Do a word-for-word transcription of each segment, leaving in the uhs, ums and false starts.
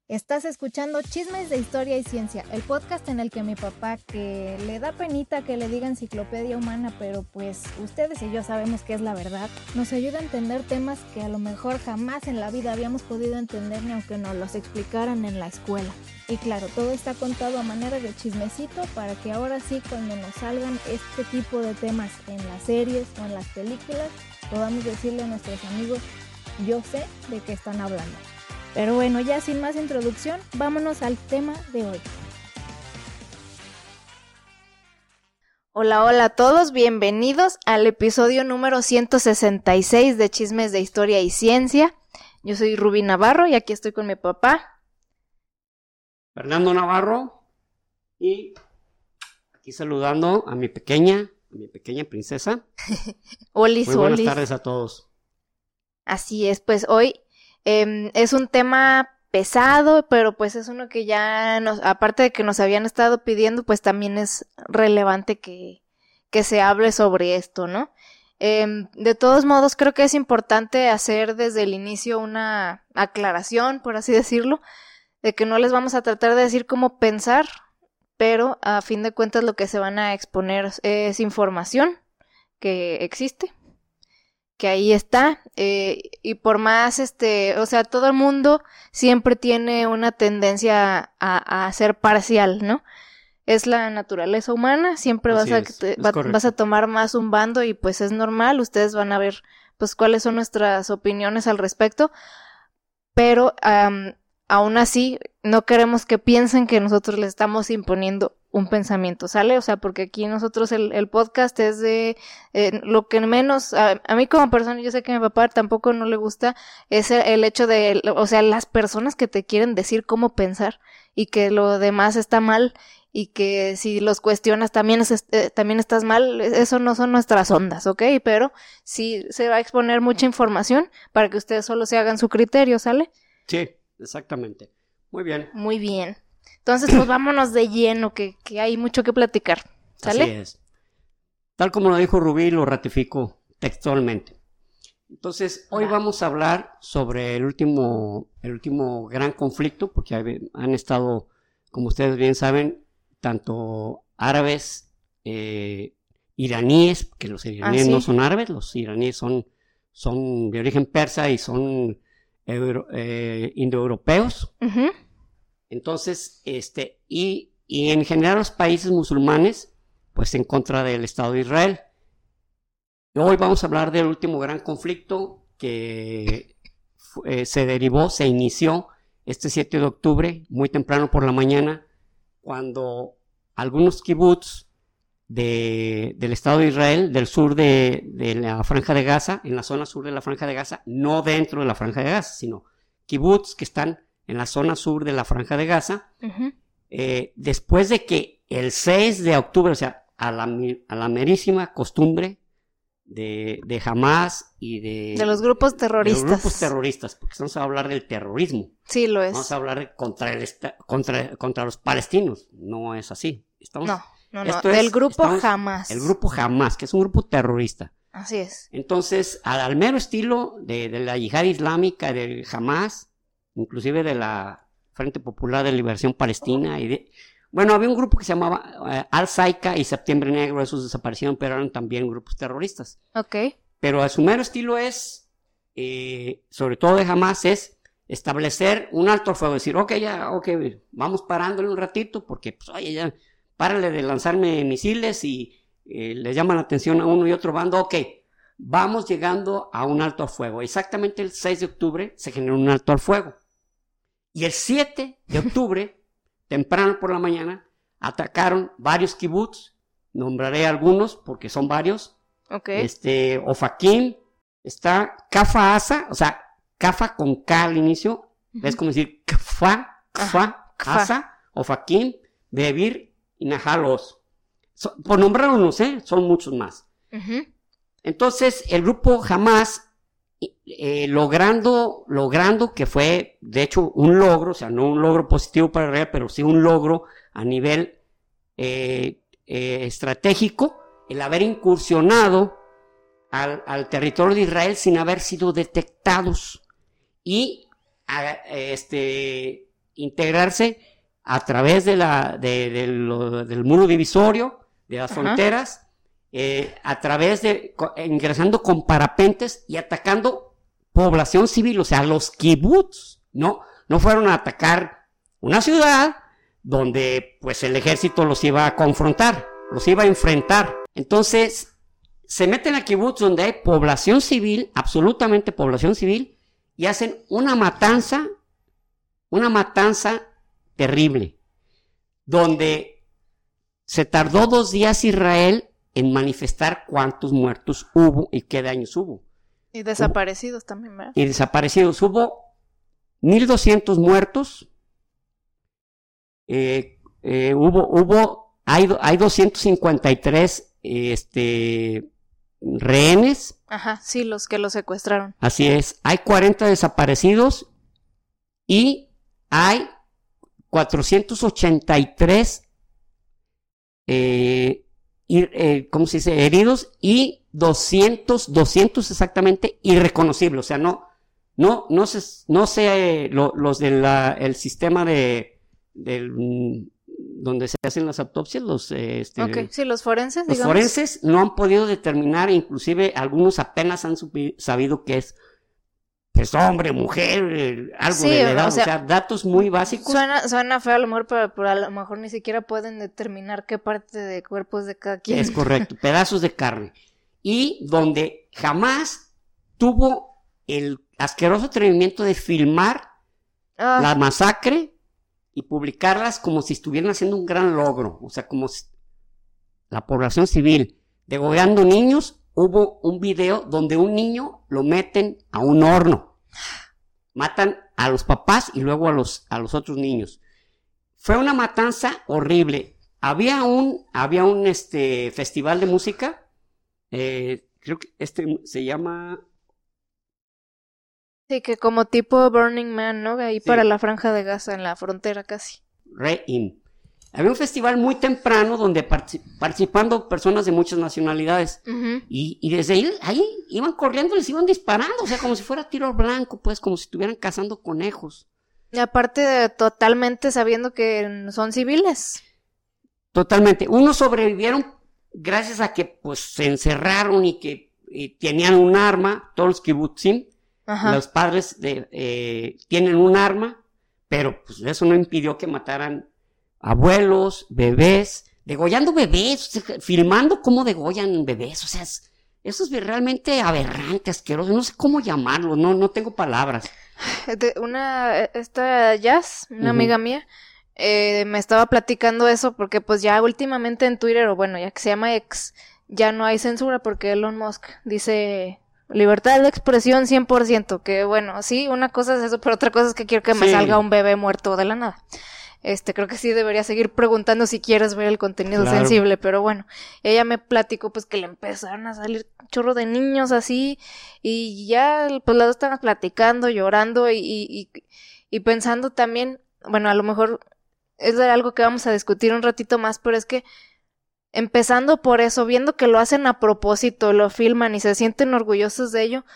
Estás escuchando Chismes de Historia y Ciencia, el podcast en el que mi papá, que le da penita que le diga enciclopedia humana, pero pues ustedes y yo sabemos que es la verdad, nos ayuda a entender temas que a lo mejor jamás en la vida habíamos podido entender ni aunque nos los explicaran en la escuela. Y claro, todo está contado a manera de chismecito para que ahora sí, cuando nos salgan este tipo de temas en las series o en las películas, podamos decirle a nuestros amigos, yo sé de qué están hablando. Pero bueno, ya sin más introducción, vámonos al tema de hoy. Hola, hola a todos, bienvenidos al episodio número ciento sesenta y seis de Chismes de Historia y Ciencia. Yo soy Rubí Navarro y aquí estoy con mi papá. Fernando Navarro, y aquí saludando a mi pequeña, a mi pequeña princesa. Olis, Muy buenas olis. tardes a todos. Así es, pues hoy eh, es un tema pesado, pero pues es uno que ya, nos, aparte de que nos habían estado pidiendo, pues también es relevante que, que se hable sobre esto, ¿no? Eh, de todos modos, creo que es importante hacer desde el inicio una aclaración, por así decirlo, de que no les vamos a tratar de decir cómo pensar, pero a fin de cuentas lo que se van a exponer es información que existe, que ahí está, eh, y por más, este, o sea, todo el mundo siempre tiene una tendencia a, a ser parcial, ¿no? Es la naturaleza humana, siempre vas a, es, te, es va, vas a tomar más un bando y pues es normal, ustedes van a ver pues cuáles son nuestras opiniones al respecto, pero um, aún así no queremos que piensen que nosotros les estamos imponiendo un pensamiento, ¿sale? O sea, porque aquí nosotros el, el podcast es de eh, lo que menos, a, a mí como persona, yo sé que a mi papá tampoco no le gusta, es el, el hecho de, o sea, las personas que te quieren decir cómo pensar y que lo demás está mal y que si los cuestionas también, es, eh, también estás mal, eso no son nuestras ondas, ¿ok? Pero sí se va a exponer mucha información para que ustedes solo se hagan su criterio, ¿sale? Sí, exactamente. Muy bien. Muy bien. Entonces, pues vámonos de lleno, que, que hay mucho que platicar, ¿sale? Así es. Tal como lo dijo Rubí, lo ratifico textualmente. Entonces, hoy vamos a hablar sobre el último, el último gran conflicto, porque han estado, como ustedes bien saben, tanto árabes, eh, iraníes, que los iraníes ah, ¿sí? no son árabes, los iraníes son, son de origen persa y son euro, eh, indoeuropeos. Uh-huh. Entonces, este, y, y en general los países musulmanes, pues en contra del Estado de Israel. Hoy vamos a hablar del último gran conflicto que eh, se derivó, se inició este siete de octubre, muy temprano por la mañana, cuando algunos kibutz de, del Estado de Israel, del sur de, de la Franja de Gaza, en la zona sur de la Franja de Gaza, no dentro de la Franja de Gaza, sino kibutz que están en la zona sur de la Franja de Gaza, uh-huh. eh, después de que el seis de octubre, o sea, a la, a la merísima costumbre de, de Hamas y de... De los grupos terroristas. De los grupos terroristas, porque vamos a hablar del terrorismo. Sí, lo es. Vamos a hablar de contra, el, contra, contra los palestinos, no es así. Estamos, no, no, no, esto del es, grupo estamos, Hamas. El grupo Hamas, que es un grupo terrorista. Así es. Entonces, al, al mero estilo de, de la yihad islámica, del Hamas, inclusive de la Frente Popular de Liberación Palestina, y de, bueno, había un grupo que se llamaba uh, Al-Saika y Septiembre Negro, esos desaparecieron, pero eran también grupos terroristas. Ok. Pero a su mero estilo es, eh, sobre todo de Hamas, es establecer un alto al fuego, decir, ok, ya, ok, vamos parándole un ratito, porque, pues, oye, ya, párale de lanzarme misiles y eh, le llaman la atención a uno y otro bando, ok, vamos llegando a un alto al fuego. Exactamente el seis de octubre se generó un alto al fuego. Y el siete de octubre, temprano por la mañana, atacaron varios kibutz, nombraré algunos porque son varios. Okay. Este, Ofakim, está Kafar Asa, o sea, Kafa con K al inicio, uh-huh. Es como decir Kfa, Kfa, Asa, Ofakim, Debir y Nahal Oz. So, por nombrar unos, ¿eh? Son muchos más. Uh-huh. Entonces, el grupo Hamas, eh, logrando, logrando que fue, de hecho, un logro, o sea, no un logro positivo para Israel, pero sí un logro a nivel eh, eh, estratégico, el haber incursionado al, al territorio de Israel sin haber sido detectados y a, este, integrarse a través de la, de, de lo, del muro divisorio, de las Ajá. fronteras, eh, a través de, ingresando con parapentes y atacando población civil, o sea, los kibbutz, ¿no? No fueron a atacar una ciudad donde, pues, el ejército los iba a confrontar, los iba a enfrentar. Entonces, se meten a kibbutz donde hay población civil, absolutamente población civil, y hacen una matanza, una matanza terrible, donde se tardó dos días Israel en manifestar cuántos muertos hubo y qué daños hubo. Y desaparecidos hubo, también, ¿verdad? Y desaparecidos. Hubo mil doscientos muertos, eh, eh, hubo, hubo, hay, hay doscientos cincuenta y tres este, rehenes. Ajá, sí, los que los secuestraron. Así es, hay cuarenta desaparecidos y hay cuatrocientos ochenta y tres eh, eh, ¿cómo se dice? Heridos y doscientos, doscientos exactamente irreconocibles, o sea, no, no, no se, no se, lo, los del el sistema de, del, donde se hacen las autopsias, los, eh, este, okay. sí, los forenses, los digamos. forenses no han podido determinar, inclusive algunos apenas han subi, sabido que es pues hombre, mujer, algo sí, de la edad, o sea, o sea, datos muy básicos. Suena, suena feo a lo mejor, pero, pero a lo mejor ni siquiera pueden determinar qué parte de cuerpos de cada quien. Es correcto, pedazos de carne. Y donde jamás tuvo el asqueroso atrevimiento de filmar ah. la masacre y publicarlas como si estuvieran haciendo un gran logro, o sea, como si la población civil degollando niños. Hubo un video donde un niño lo meten a un horno. Matan a los papás y luego a los, a los otros niños. Fue una matanza horrible. Había un, había un este, festival de música. Eh, creo que este se llama... Sí, que como tipo Burning Man, ¿no? Ahí sí. Para la Franja de Gaza, en la frontera casi. Re'im. Había un festival muy temprano donde particip- participando personas de muchas nacionalidades. Uh-huh. y, y desde ahí, ahí iban corriendo, les iban disparando, o sea, como si fuera tiro blanco, pues, como si estuvieran cazando conejos. Y aparte de totalmente sabiendo que son civiles. Totalmente. Unos sobrevivieron gracias a que, pues, se encerraron y que y tenían un arma, todos los kibbutzim, uh-huh. los padres de, eh, tienen un arma, pero pues eso no impidió que mataran abuelos, bebés, degollando bebés, filmando cómo degollan bebés, o sea, es, eso es realmente aberrante, asqueroso, no sé cómo llamarlo, no, no tengo palabras. Una, esta Jazz, una uh-huh. amiga mía, eh, me estaba platicando eso porque pues ya últimamente en Twitter, o bueno, ya que se llama X, ya no hay censura porque Elon Musk dice libertad de expresión cien por ciento, que bueno, sí, una cosa es eso, pero otra cosa es que quiero que me sí. salga un bebé muerto de la nada. Este, creo que sí debería seguir preguntando si quieres ver el contenido claro. sensible, pero bueno, ella me platicó pues que le empezaron a salir un chorro de niños así, y ya pues las dos estaban platicando, llorando y, y, y pensando también, bueno, a lo mejor es algo que vamos a discutir un ratito más, pero es que empezando por eso, viendo que lo hacen a propósito, lo filman y se sienten orgullosos de ello,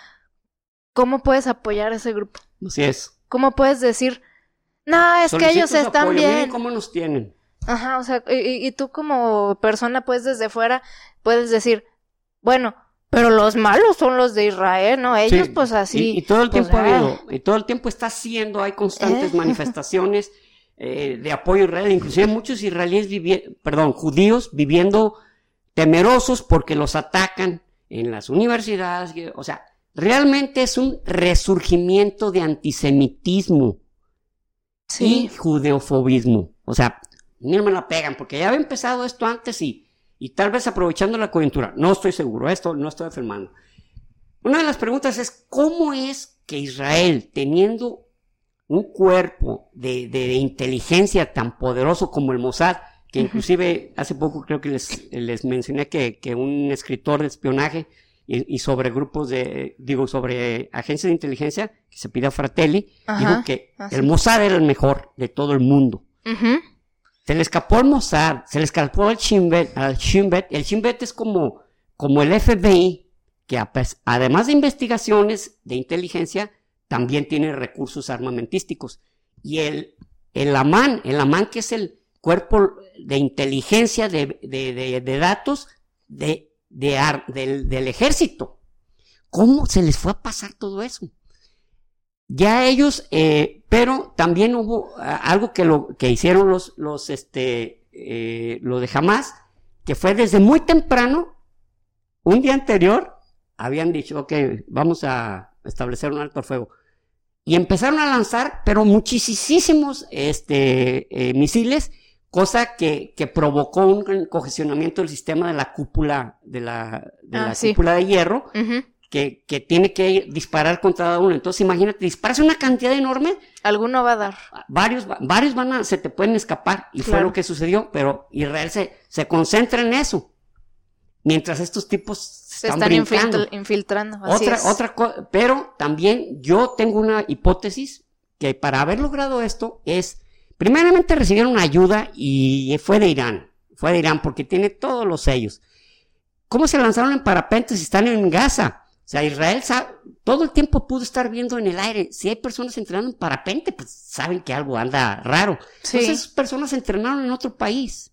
¿cómo puedes apoyar a ese grupo? Así es. ¿Cómo puedes decir... No, es que ellos están apoyo. bien. Miren cómo nos tienen. Ajá, o sea, y, y tú como persona, pues, desde fuera, puedes decir, bueno, pero los malos son los de Israel, ¿no? Ellos, sí. pues, así. Y, y todo el pues, tiempo ha habido, y todo el tiempo está haciendo, hay constantes eh. manifestaciones eh, de apoyo a Israel, inclusive muchos israelíes, vivi- perdón, judíos viviendo temerosos porque los atacan en las universidades, o sea, realmente es un resurgimiento de antisemitismo. Sí. Y judeofobismo. O sea, ni me la pegan, porque ya había empezado esto antes y, y tal vez aprovechando la coyuntura. No estoy seguro, esto no estoy afirmando. Una de las preguntas es, ¿cómo es que Israel, teniendo un cuerpo de, de, de inteligencia tan poderoso como el Mossad, que inclusive hace poco creo que les, les mencioné que, que un escritor de espionaje y, y sobre grupos de, digo, sobre agencias de inteligencia, que se pide a Fratelli, Ajá, dijo que así. el Mossad era el mejor de todo el mundo. Uh-huh. Se le escapó el Mossad, se le escapó al Shin Bet, al Shin Bet. El Shin Bet es como, como el F B I, que además de investigaciones de inteligencia, también tiene recursos armamentísticos. Y el, el Amán, el Amán que es el cuerpo de inteligencia de, de, de, de datos de, de ar, del, del ejército. ¿Cómo se les fue a pasar todo eso? Ya ellos, eh, pero también hubo algo que lo que hicieron los, los, este, eh, lo de Hamás, que fue desde muy temprano, un día anterior, habían dicho, ok, vamos a establecer un alto al fuego. Y empezaron a lanzar, pero muchísimos este, eh, misiles, cosa que, que provocó un congestionamiento del sistema de la cúpula, de la, de ah, la sí. cúpula de hierro, Uh-huh. que, que tiene que disparar contra cada uno. Entonces imagínate, disparas una cantidad enorme. Alguno va a dar. Varios, varios van a, se te pueden escapar. Y claro. Fue lo que sucedió, pero Israel se, se concentra en eso. Mientras estos tipos se están, están infiltr- infiltrando. Así otra, es. otra cosa, pero también yo tengo una hipótesis que para haber logrado esto es, primeramente recibieron ayuda y fue de Irán, fue de Irán porque tiene todos los sellos. ¿Cómo se lanzaron en parapentes si están en Gaza? O sea, Israel sabe, todo el tiempo pudo estar viendo en el aire. Si hay personas entrenando en parapente, pues saben que algo anda raro. Sí. Entonces esas personas entrenaron en otro país.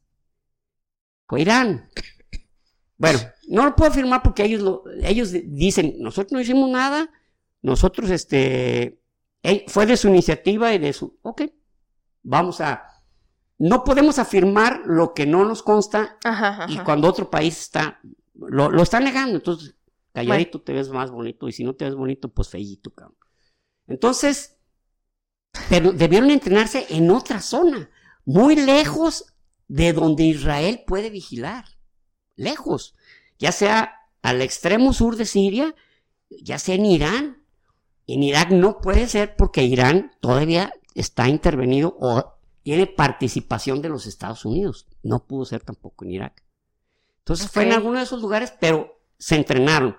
Fue Irán. Bueno, no lo puedo afirmar porque ellos lo, ellos dicen, nosotros no hicimos nada, nosotros, este, fue de su iniciativa y de su, ok, vamos a, no podemos afirmar lo que no nos consta, ajá, ajá. Y cuando otro país está, lo, lo está negando, entonces, calladito bueno. Te ves más bonito, y si no te ves bonito, pues feíto, cabrón. Entonces, pero debieron entrenarse en otra zona, muy lejos de donde Israel puede vigilar. Lejos, ya sea al extremo sur de Siria, ya sea en Irán. En Irak no puede ser porque Irán todavía está intervenido o tiene participación de los Estados Unidos. No pudo ser tampoco en Irak. Entonces okay. Fue en alguno de esos lugares, pero se entrenaron.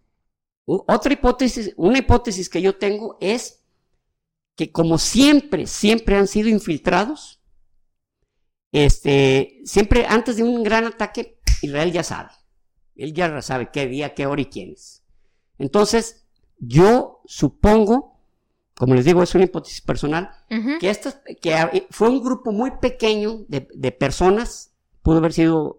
Otra hipótesis, una hipótesis que yo tengo es que como siempre, siempre han sido infiltrados, este, siempre antes de un gran ataque, Israel ya sabe, él ya sabe qué día, qué hora y quiénes. Entonces, yo supongo, como les digo, es una hipótesis personal, uh-huh. que, estas, que fue un grupo muy pequeño de, de personas, pudo haber sido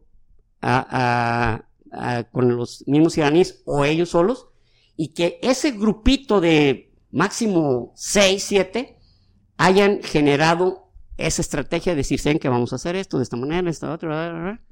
a, a, a, con los mismos iraníes o ellos solos, y que ese grupito de máximo seis, siete, hayan generado esa estrategia de decir, ¿saben que vamos a hacer esto de esta manera, de esta otra, bla, bla, bla?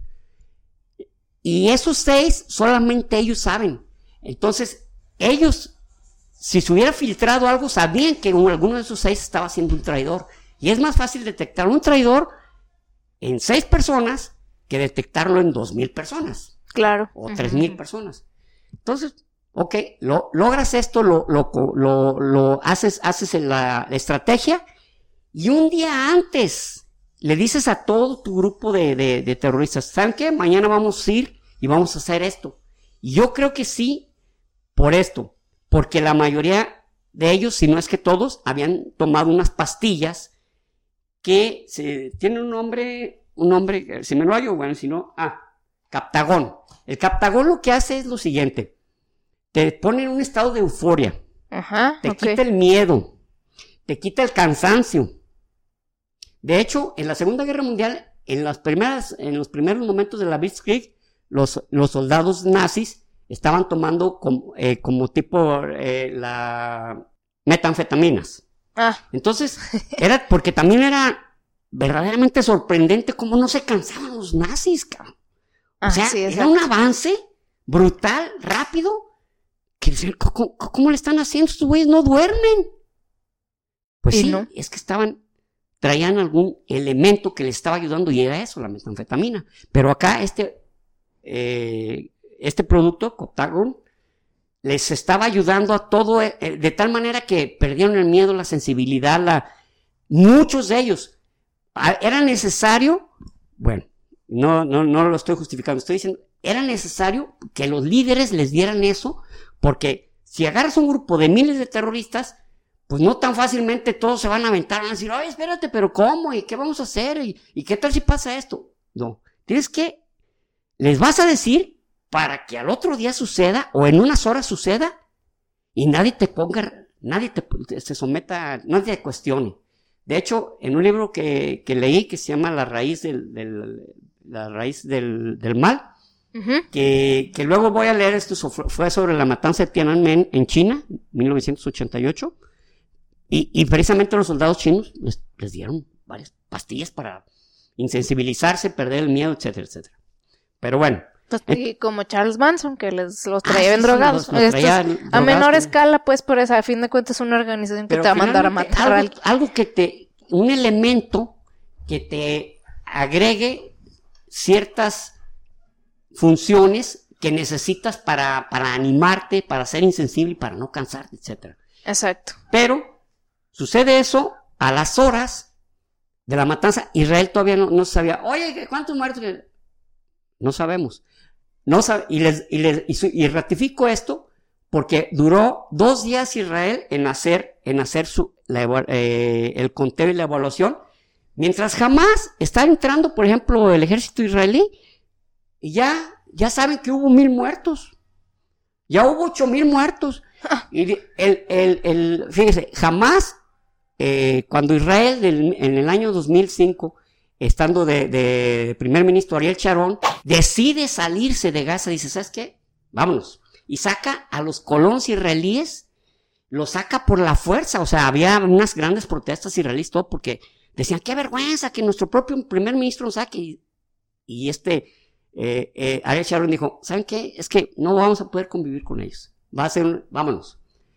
Y esos seis, solamente ellos saben. Entonces, ellos, si se hubiera filtrado algo, sabían que alguno de esos seis estaba siendo un traidor. Y es más fácil detectar un traidor en seis personas que detectarlo en dos mil personas. Claro. O tres mil uh-huh. personas. Entonces, ok, lo, logras esto, lo, lo, lo, lo haces, haces la, la estrategia, y un día antes le dices a todo tu grupo de, de, de terroristas, ¿saben qué? Mañana vamos a ir y vamos a hacer esto. Y yo creo que sí, por esto, porque la mayoría de ellos, si no es que todos, habían tomado unas pastillas que se, tienen un nombre, un nombre, si me lo hallo, bueno, si no, ah, Captagón. El Captagón lo que hace es lo siguiente, te pone en un estado de euforia, ajá, te okay. quita el miedo, te quita el cansancio. De hecho, en la Segunda Guerra Mundial, en las primeras, en los primeros momentos de la Blitzkrieg, los, los soldados nazis estaban tomando como, eh, como tipo eh, la metanfetaminas. Ah. Entonces, era porque también era verdaderamente sorprendente cómo no se cansaban los nazis, cabrón. O sea, ah, sí, era un avance brutal, rápido, que ¿cómo, cómo le están haciendo? Estos güeyes no duermen. Pues sí, no? Es que estaban traían algún elemento que les estaba ayudando y era eso, la metanfetamina. Pero acá este, eh, este producto, Captagón, les estaba ayudando a todo, eh, de tal manera que perdieron el miedo, la sensibilidad, la, muchos de ellos. A, era necesario, bueno, no, no, no lo estoy justificando, estoy diciendo, era necesario que los líderes les dieran eso, porque si agarras un grupo de miles de terroristas, pues no tan fácilmente todos se van a aventar, van a decir, oye, espérate, pero ¿cómo? ¿Y qué vamos a hacer? ¿Y, y qué tal si pasa esto? No, tienes que, les vas a decir para que al otro día suceda, o en unas horas suceda, y nadie te ponga, nadie te, se someta, nadie te cuestione. De hecho, en un libro que, que leí que se llama La raíz del, del, la raíz del, del mal, uh-huh. que, que luego voy a leer, esto fue sobre la matanza de Tiananmen en China, mil novecientos ochenta y ocho, y, y precisamente los soldados chinos les, les dieron varias pastillas para insensibilizarse, perder el miedo, etcétera, etcétera. Pero bueno. Y como Charles Manson, que les los traía bien ah, sí, drogados. Sí, los, los traía Estos, drogados. A menor escala, pues, por eso, a fin de cuentas, es una organización que Pero te va a mandar a matar. Algo, algo que te, un elemento que te agregue ciertas funciones que necesitas para, para animarte, para ser insensible, para no cansarte, etcétera. Exacto. Pero sucede eso a las horas de la matanza. Israel todavía no, no sabía, oye, ¿cuántos muertos? No sabemos. No sabe, y, les, y, les, y, su, y ratifico esto porque duró dos días Israel en hacer, en hacer su, la, eh, el conteo y la evaluación, mientras jamás está entrando, por ejemplo, el ejército israelí, y ya, ya saben que hubo mil muertos, ya hubo ocho mil muertos, y el, el, el, fíjense, jamás, eh, cuando Israel del, en el año dos mil cinco, estando de, de primer ministro Ariel Sharon, decide salirse de Gaza, dice, ¿sabes qué? Vámonos. Y saca a los colonos israelíes, los saca por la fuerza, o sea, había unas grandes protestas israelíes, todo porque decían, qué vergüenza que nuestro propio primer ministro nos saque. Y, y este, eh, eh, Ariel Sharon dijo, ¿saben qué? Es que no vamos a poder convivir con ellos. Va a ser un, vámonos.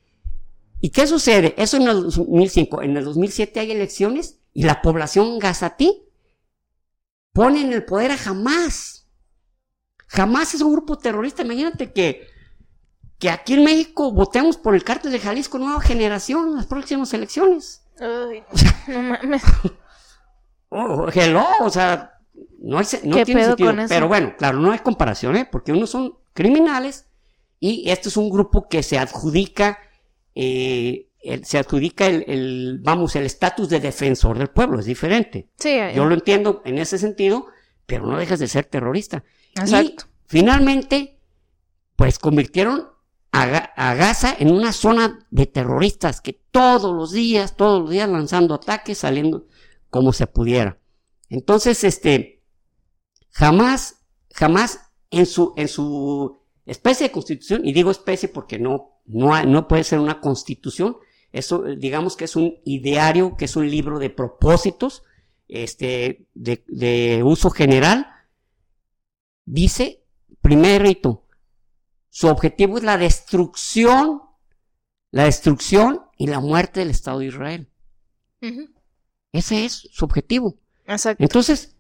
¿Y qué sucede? Eso en el dos mil cinco. En el dos mil siete hay elecciones y la población gazatí pone en el poder a Hamás. Hamás es un grupo terrorista. Imagínate que, que aquí en México votemos por el cártel de Jalisco Nueva Generación en las próximas elecciones. Ay, no mames. Oh, hello, o sea, no, hay, no tiene sentido. Pero bueno, claro, no hay comparación, ¿eh? Porque unos son criminales y este es un grupo que se adjudica, eh, el, se adjudica el, el vamos, el estatus de defensor del pueblo, es diferente. Sí, eh. Yo lo entiendo en ese sentido, pero no dejas de ser terrorista. Exacto. Y finalmente, pues convirtieron a, a Gaza en una zona de terroristas que todos los días, todos los días lanzando ataques, saliendo como se pudiera. Entonces, este, jamás, jamás en su, en su especie de constitución, y digo especie porque no, no, hay, no puede ser una constitución, eso, digamos que es un ideario, que es un libro de propósitos, este, de, de uso general, dice, primer rito, su objetivo es la destrucción, la destrucción y la muerte del Estado de Israel. Uh-huh. Ese es su objetivo. Exacto. Entonces,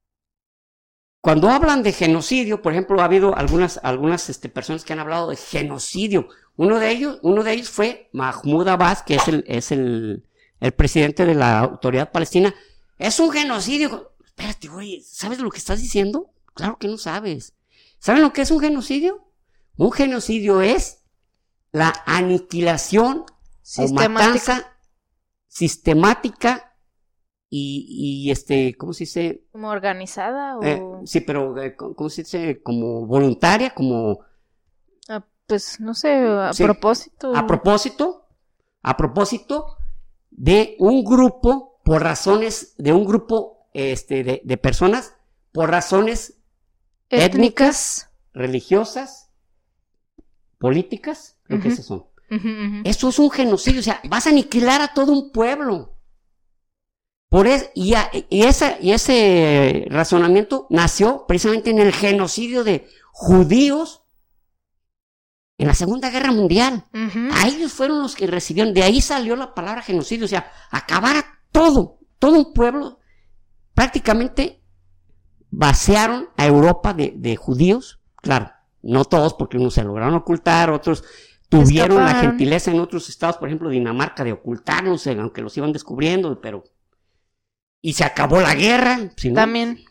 cuando hablan de genocidio, por ejemplo, ha habido algunas, algunas este, personas que han hablado de genocidio. Uno de ellos, uno de ellos fue Mahmoud Abbas, que es el, es el, el presidente de la Autoridad Palestina. Es un genocidio. Espérate, güey, ¿sabes lo que estás diciendo? Claro que no sabes. ¿Saben lo que es un genocidio? Un genocidio es la aniquilación o matanza sistemática y, y este, ¿cómo se dice? ¿Como organizada o...? Eh, sí, pero, eh, ¿cómo se dice? Como voluntaria, como... Ah, pues, no sé, a sí, propósito. A propósito, a propósito de un grupo, por razones, de un grupo, este, de, de personas, por razones étnicas, étnicas religiosas, políticas, creo uh-huh. que esas son. Uh-huh, uh-huh. Eso es un genocidio, o sea, vas a aniquilar a todo un pueblo. Por es, y, a, y, esa, y ese razonamiento nació precisamente en el genocidio de judíos en la Segunda Guerra Mundial. Uh-huh. A ellos fueron los que recibieron, de ahí salió la palabra genocidio, o sea, acabar a todo, todo un pueblo. Prácticamente vaciaron a Europa de, de judíos, claro, no todos porque unos se lograron ocultar, otros tuvieron Escaparon. la gentileza en otros estados, por ejemplo Dinamarca, de ocultarlos, aunque los iban descubriendo, pero... Y se acabó la guerra. Si no, también.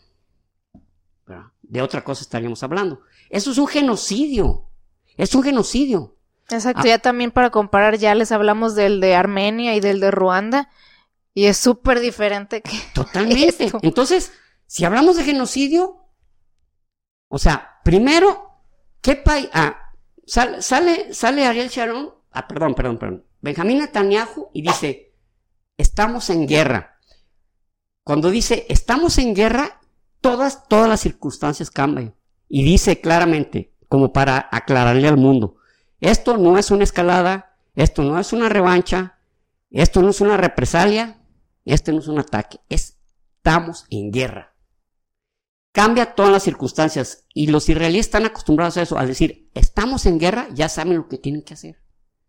De otra cosa estaríamos hablando. Eso es un genocidio. Es un genocidio. Exacto, ah. ya también para comparar, ya les hablamos del de Armenia y del de Ruanda, y es súper diferente que Totalmente. Esto. Entonces, si hablamos de genocidio, o sea, primero, ¿qué país? Ah, sale, sale, sale Ariel Sharon, ah, perdón, perdón, perdón, Benjamín Netanyahu, y dice, estamos en guerra. Cuando dice estamos en guerra, todas, todas las circunstancias cambian. Y dice claramente, como para aclararle al mundo, esto no es una escalada, esto no es una revancha, esto no es una represalia, esto no es un ataque, es, estamos en guerra. Cambia todas las circunstancias y los israelíes están acostumbrados a eso, al decir, estamos en guerra, ya saben lo que tienen que hacer.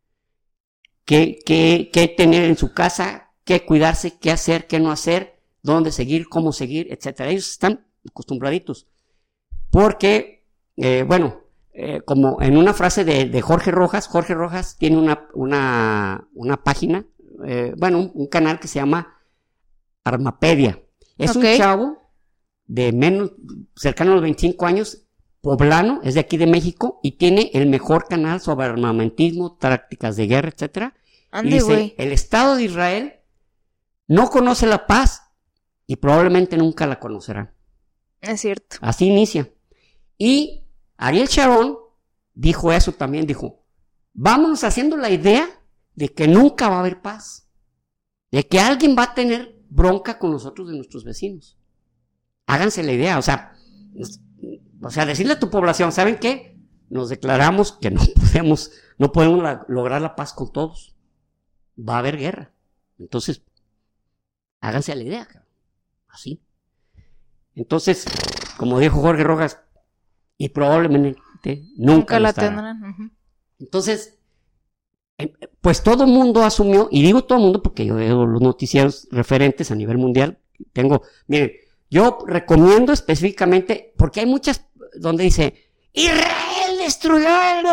Qué, qué, qué tener en su casa, qué cuidarse, qué hacer, qué no hacer, dónde seguir, cómo seguir, etcétera. Ellos están acostumbraditos. Porque, eh, bueno, eh, como en una frase de, de Jorge Rojas, Jorge Rojas tiene una, una, una página, eh, bueno, un, un canal que se llama Armapedia. Es okay. Un chavo de menos, cercano a los veinticinco años, poblano, es de aquí de México, y tiene el mejor canal sobre armamentismo, tácticas de guerra, etcétera. Ande, y dice, güey. el Estado de Israel no conoce la paz y probablemente nunca la conocerá. Es cierto. Así inicia. Y Ariel Sharon dijo eso también, dijo, vámonos haciendo la idea de que nunca va a haber paz, de que alguien va a tener bronca con nosotros de nuestros vecinos. Háganse la idea, o sea, o sea, decirle a tu población, ¿saben qué? Nos declaramos que no podemos, no podemos la, lograr la paz con todos. Va a haber guerra. Entonces, háganse la idea, así. Entonces, como dijo Jorge Rojas, y probablemente nunca, nunca la estará. tendrán. Uh-huh. Entonces, pues todo el mundo asumió, y digo todo el mundo porque yo veo los noticieros referentes a nivel mundial. Tengo, miren, yo recomiendo específicamente, porque hay muchas donde dice, Israel destruyó,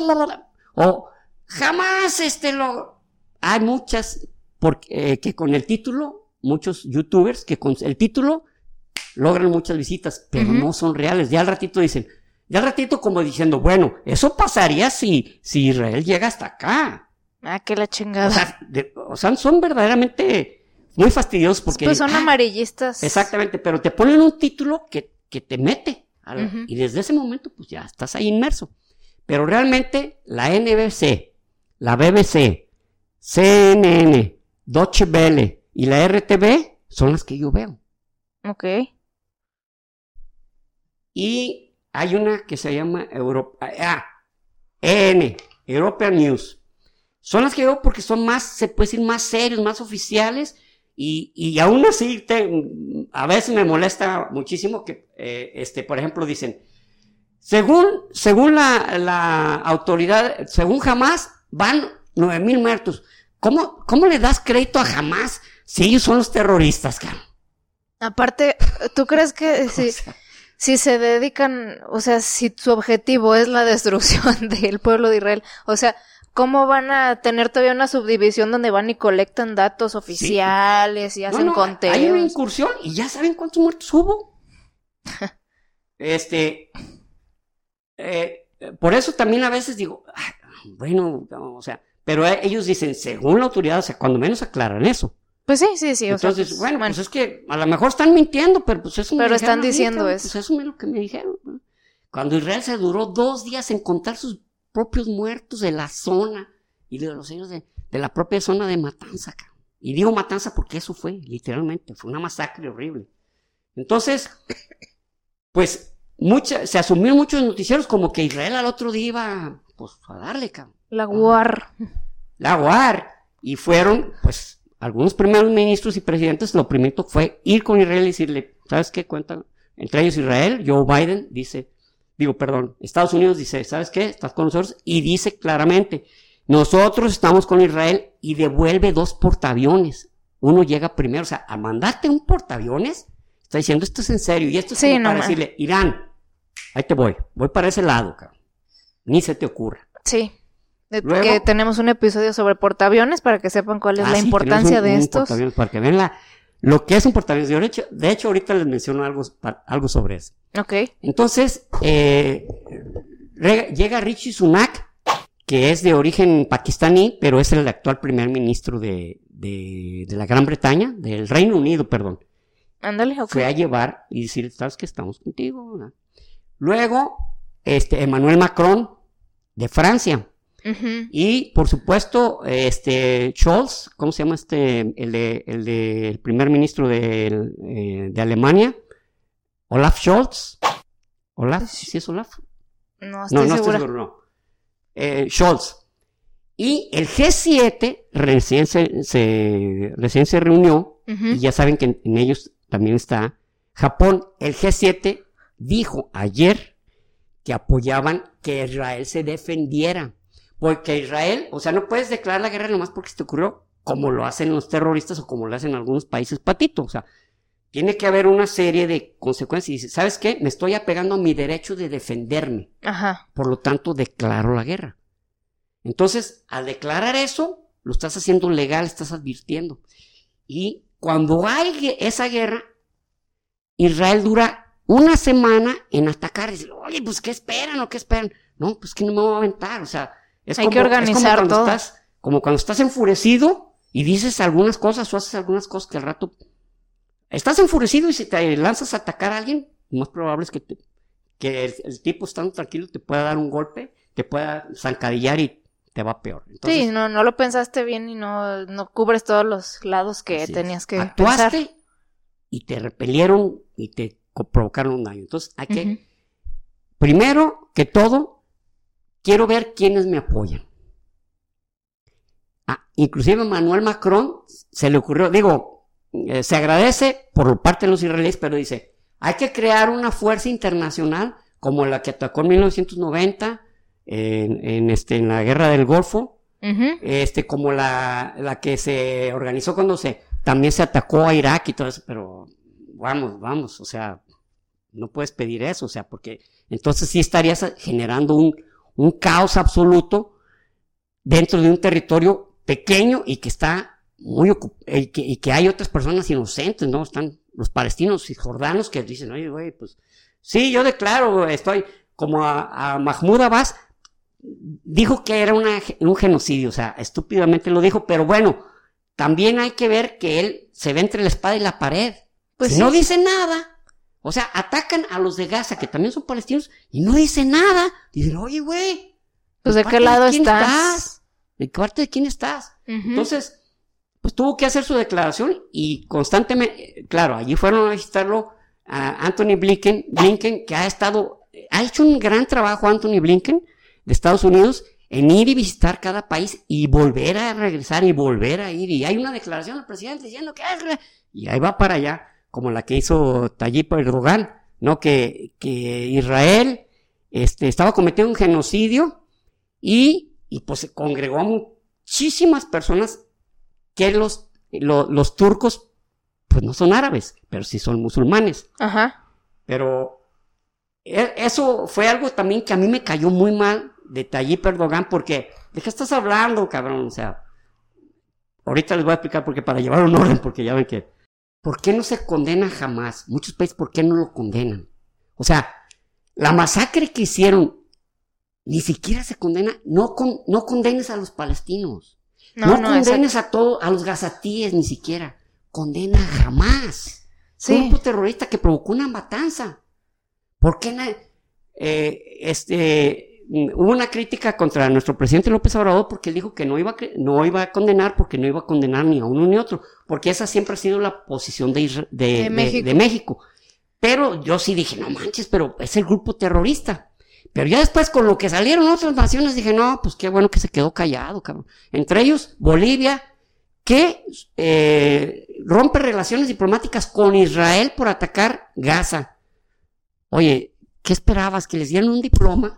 o jamás este lo... Hay muchas porque, eh, que con el título, muchos youtubers que con el título logran muchas visitas, pero uh-huh. no son reales. Ya al ratito dicen, ya al ratito como diciendo, bueno, eso pasaría si, si Israel llega hasta acá. Ah, que la chingada. O sea, de, o sea, son verdaderamente muy fastidiosos porque... Pues son ah, amarillistas. Exactamente, pero te ponen un título que, que te mete. A la, uh-huh. Y desde ese momento, pues ya estás ahí inmerso. Pero realmente la N B C, la B B C, C N N, Deutsche Welle y la R T V son las que yo veo. Ok. Y hay una que se llama Europa, ah, E N, European News. Son las que veo porque son más, se puede decir, más serios, más oficiales. Y, y aún así, te, a veces me molesta muchísimo que, eh, este, por ejemplo, dicen, según, según la, la autoridad, según Hamas, van nueve mil muertos. ¿Cómo, cómo le das crédito a Hamas si ellos son los terroristas, cabrón? Aparte, ¿tú crees que si, o sea, si se dedican, o sea, si su objetivo es la destrucción del pueblo de Israel, o sea, ¿cómo van a tener todavía una subdivisión donde van y colectan datos oficiales sí. y hacen no, no, conteos? Hay una incursión y ya saben cuántos muertos hubo. este, eh, por eso también a veces digo, ay, bueno, o sea, pero ellos dicen, según la autoridad, o sea, cuando menos aclaran eso. Pues sí, sí, sí. Entonces, o sea, pues, bueno, bueno, pues es que a lo mejor están mintiendo, pero pues eso me Pero dijeron están diciendo mí, eso. Pues eso es lo que me dijeron. Cuando Israel se duró dos días en contar sus propios muertos de la zona y de los años de, de la propia zona de Matanza. Y digo Matanza porque eso fue, literalmente, fue una masacre horrible. Entonces, pues, mucha, se asumieron muchos noticieros como que Israel al otro día iba, pues, a darle, cabrón. La guar. La guar. Y fueron, pues, algunos primeros ministros y presidentes, lo primero fue ir con Israel y decirle, ¿sabes qué? Cuentan, entre ellos Israel, Joe Biden dice, digo, perdón, Estados Unidos dice, ¿sabes qué? Estás con nosotros, y dice claramente, nosotros estamos con Israel, y devuelve dos portaaviones. Uno llega primero, o sea, a mandarte un portaaviones, está diciendo, esto es en serio, y esto es sí, como no para man. decirle, Irán, ahí te voy, voy para ese lado, cabrón. Ni se te ocurra. Sí. De Luego, que tenemos un episodio sobre portaaviones para que sepan cuál es ah, la sí, importancia un, de un estos. Portaaviones, para que vean la, lo que es un portaaviones. De hecho, de hecho, ahorita les menciono algo, algo sobre eso. Ok. Entonces, eh, re, llega Rishi Sunak, que es de origen pakistaní, pero es el actual primer ministro de, de, de la Gran Bretaña, del Reino Unido, perdón. Ándale, ok. Fue a llevar y decir, ¿sabes que estamos contigo? ¿No? Luego, este, Emmanuel Macron, de Francia. Uh-huh. Y, por supuesto, este Scholz, ¿cómo se llama este? El de, el de, el primer ministro de, eh, de Alemania, Olaf Scholz. ¿Olaf? ¿Sí es Olaf? No estoy no, no segura. Estoy seguro, no. Eh, Scholz. Y el G siete recién se, se, recién se reunió, uh-huh. y ya saben que en, en ellos también está Japón. El G siete dijo ayer que apoyaban que Israel se defendiera. Porque Israel, o sea, no puedes declarar la guerra nomás porque se te ocurrió, como lo hacen los terroristas o como lo hacen algunos países patitos. O sea, tiene que haber una serie de consecuencias. Y dice, ¿sabes qué? Me estoy apegando a mi derecho de defenderme. Ajá. Por lo tanto, declaro la guerra. Entonces, al declarar eso, lo estás haciendo legal, estás advirtiendo. Y cuando hay esa guerra, Israel dura una semana en atacar y decir, oye, pues, ¿qué esperan o qué esperan? No, pues que no me voy a aventar, o sea, es hay como, que organizar es como todo. Estás, como cuando estás enfurecido y dices algunas cosas o haces algunas cosas que al rato estás enfurecido y si te lanzas a atacar a alguien, lo más probable es que, te, que el, el tipo estando tranquilo te pueda dar un golpe, te pueda zancadillar y te va peor. Entonces, sí, no, no lo pensaste bien y no, no cubres todos los lados que tenías que actuaste pensar. Y te repelieron y te provocaron un daño. Entonces hay que, uh-huh. primero que todo, quiero ver quiénes me apoyan. Ah, inclusive Emmanuel Macron se le ocurrió, digo, eh, se agradece por parte de los israelíes, pero dice, hay que crear una fuerza internacional como la que atacó en mil novecientos noventa, En, en, este, en la guerra del Golfo, uh-huh. este, como la, la que se organizó cuando se, también se atacó a Irak y todo eso, pero vamos, vamos, o sea, no puedes pedir eso, o sea, porque entonces sí estarías generando un, un caos absoluto dentro de un territorio pequeño y que está muy ocupado, y que, y que hay otras personas inocentes, ¿no? Están los palestinos y jordanos que dicen, oye, güey, pues, sí, yo declaro, estoy, como a, a Mahmoud Abbas, dijo que era una, un genocidio, o sea, estúpidamente lo dijo, pero bueno, también hay que ver que él se ve entre la espada y la pared. Pues si sí. No dice nada, o sea, atacan a los de Gaza, que también son palestinos, y no dice nada. Dicen, oye, güey, pues ¿de qué lado de quién estás? estás? ¿De qué parte de quién estás? Uh-huh. Entonces, pues tuvo que hacer su declaración y constantemente, claro, allí fueron a visitarlo a Anthony Blinken, Blinken, que ha estado, ha hecho un gran trabajo Anthony Blinken, de Estados Unidos, en ir y visitar cada país y volver a regresar y volver a ir, y hay una declaración del presidente diciendo que es, y ahí va para allá, como la que hizo Tayyip Erdogan, ¿no? Que, que Israel, este, estaba cometiendo un genocidio, y, y pues se congregó a muchísimas personas que los, lo, los turcos, pues no son árabes, pero sí son musulmanes. Ajá. Pero eso fue algo también que a mí me cayó muy mal de Tayyip Erdogan, porque ¿de qué estás hablando, cabrón? O sea, ahorita les voy a explicar porque para llevar un orden, porque ya ven que ¿por qué no se condena jamás? Muchos países, ¿por qué no lo condenan? O sea, la masacre que hicieron ni siquiera se condena. No, con, no condenes a los palestinos, no, no, no condenes exacto. a todos, a los gazatíes ni siquiera, condena jamás. Sí. Un grupo terrorista que provocó una matanza. ¿Por qué na- eh, este, hubo una crítica contra nuestro presidente López Obrador porque él dijo que no iba, a, no iba a condenar porque no iba a condenar ni a uno ni a otro? Porque esa siempre ha sido la posición de, Isra- de, de, de, México. de México. Pero yo sí dije, no manches, pero es el grupo terrorista. Pero ya después con lo que salieron otras naciones dije, no, pues qué bueno que se quedó callado, cabrón. Entre ellos, Bolivia, que eh, rompe relaciones diplomáticas con Israel por atacar Gaza. Oye, ¿qué esperabas? ¿Que les dieran un diploma?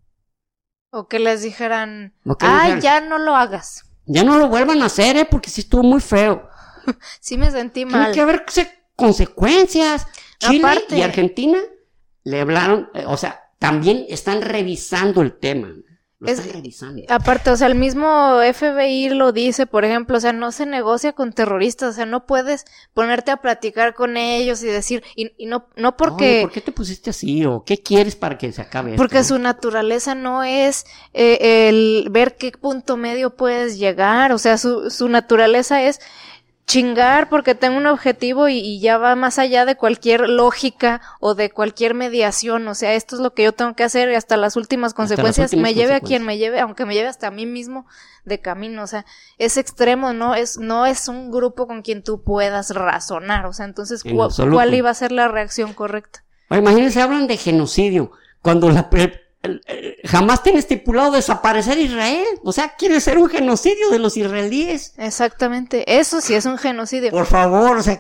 O que les dijeran, ah, dijeran, ya no lo hagas. Ya no lo vuelvan a hacer, ¿eh? Porque sí estuvo muy feo. Sí me sentí mal. Tiene que haber consecuencias. Chile Aparte, y Argentina le hablaron, eh, o sea, también están revisando el tema. Lo es, están revisando. Aparte, o sea, el mismo F B I lo dice, por ejemplo, o sea, no se negocia con terroristas, o sea, no puedes ponerte a platicar con ellos y decir, y, y no, no porque... Oye, ¿por qué te pusiste así? ¿O qué quieres para que se acabe esto? Porque su naturaleza no es eh, el ver qué punto medio puedes llegar, o sea, su, su naturaleza es chingar porque tengo un objetivo y, y ya va más allá de cualquier lógica o de cualquier mediación. O sea, esto es lo que yo tengo que hacer y hasta las últimas consecuencias las últimas me lleve a consecuencias. quien me lleve, aunque me lleve hasta a mí mismo de camino. O sea, es extremo, no es no es un grupo con quien tú puedas razonar. O sea, entonces, En ¿cu- absoluto. ¿cuál iba a ser la reacción correcta? Oye, imagínense, hablan de genocidio, cuando la, el, el, el, jamás tiene estipulado desaparecer Israel. O sea, quiere ser un genocidio de los israelíes. Exactamente, eso sí es un genocidio. Por favor, o sea,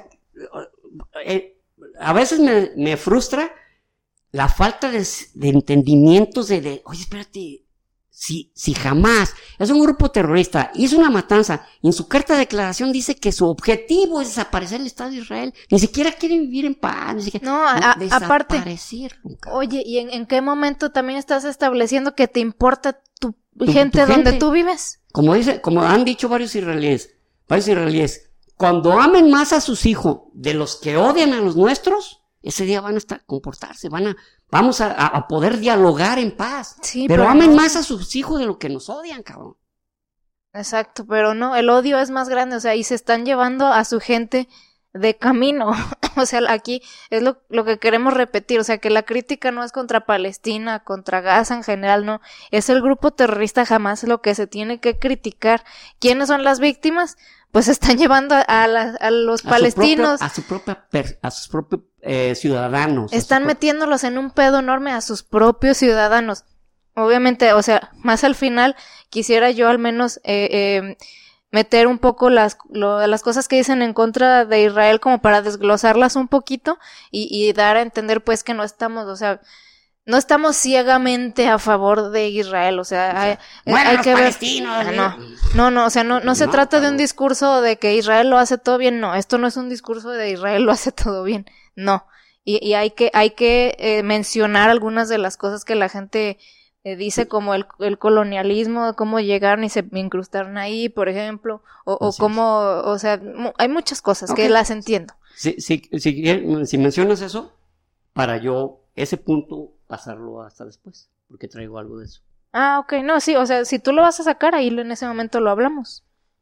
eh, a veces me, me frustra la falta de, de entendimientos de, de, oye, espérate, si, si jamás es un grupo terrorista, hizo una matanza, y en su carta de declaración dice que su objetivo es desaparecer el Estado de Israel, ni siquiera quiere vivir en paz, ni siquiera, No, a- a- aparte, desaparecerlo, cabrón. Oye, ¿y en, en qué momento también estás estableciendo que te importa tu, Tu- gente tu donde gente. tú vives? Como dice, como han dicho varios israelíes, varios israelíes, cuando amen más a sus hijos de los que odian a los nuestros, ese día van a estar, comportarse, van a, vamos a, a poder dialogar en paz. Sí, pero pero amen no. más a sus hijos de lo que nos odian, cabrón. Exacto, pero no, el odio es más grande, o sea, y se están llevando a su gente de camino. O sea, aquí es lo, lo que queremos repetir, o sea, que la crítica no es contra Palestina, contra Gaza en general, no, es el grupo terrorista jamás lo que se tiene que criticar. ¿Quiénes son las víctimas? Pues se están llevando a, a, la- a los A palestinos, Su propio, a su propia, per- a sus propios eh, ciudadanos. a su están pro- metiéndolos en un pedo enorme a sus propios ciudadanos. Obviamente, o sea, más al final quisiera yo al menos eh, eh, meter un poco las, lo, las cosas que dicen en contra de Israel como para desglosarlas un poquito y, y dar a entender pues que no estamos, o sea, no estamos ciegamente a favor de Israel, o sea, O sea, hay, mueran hay los que ver. palestinos. Ah, no, no, no, o sea, no, no se No, trata de un cabrón. discurso de que Israel lo hace todo bien, no, esto no es un discurso de Israel lo hace todo bien, no, y, y hay que, hay que eh, mencionar algunas de las cosas que la gente eh, dice, como el, el colonialismo, cómo llegaron y se incrustaron ahí, por ejemplo, o, o Así cómo, o sea, mu- hay muchas cosas que Ok. las entiendo. Si, si, si, si mencionas eso, para yo ese punto pasarlo hasta después, porque traigo algo de eso. Ah, ok, no, sí, o sea, si tú lo vas a sacar, ahí lo- en ese momento lo hablamos.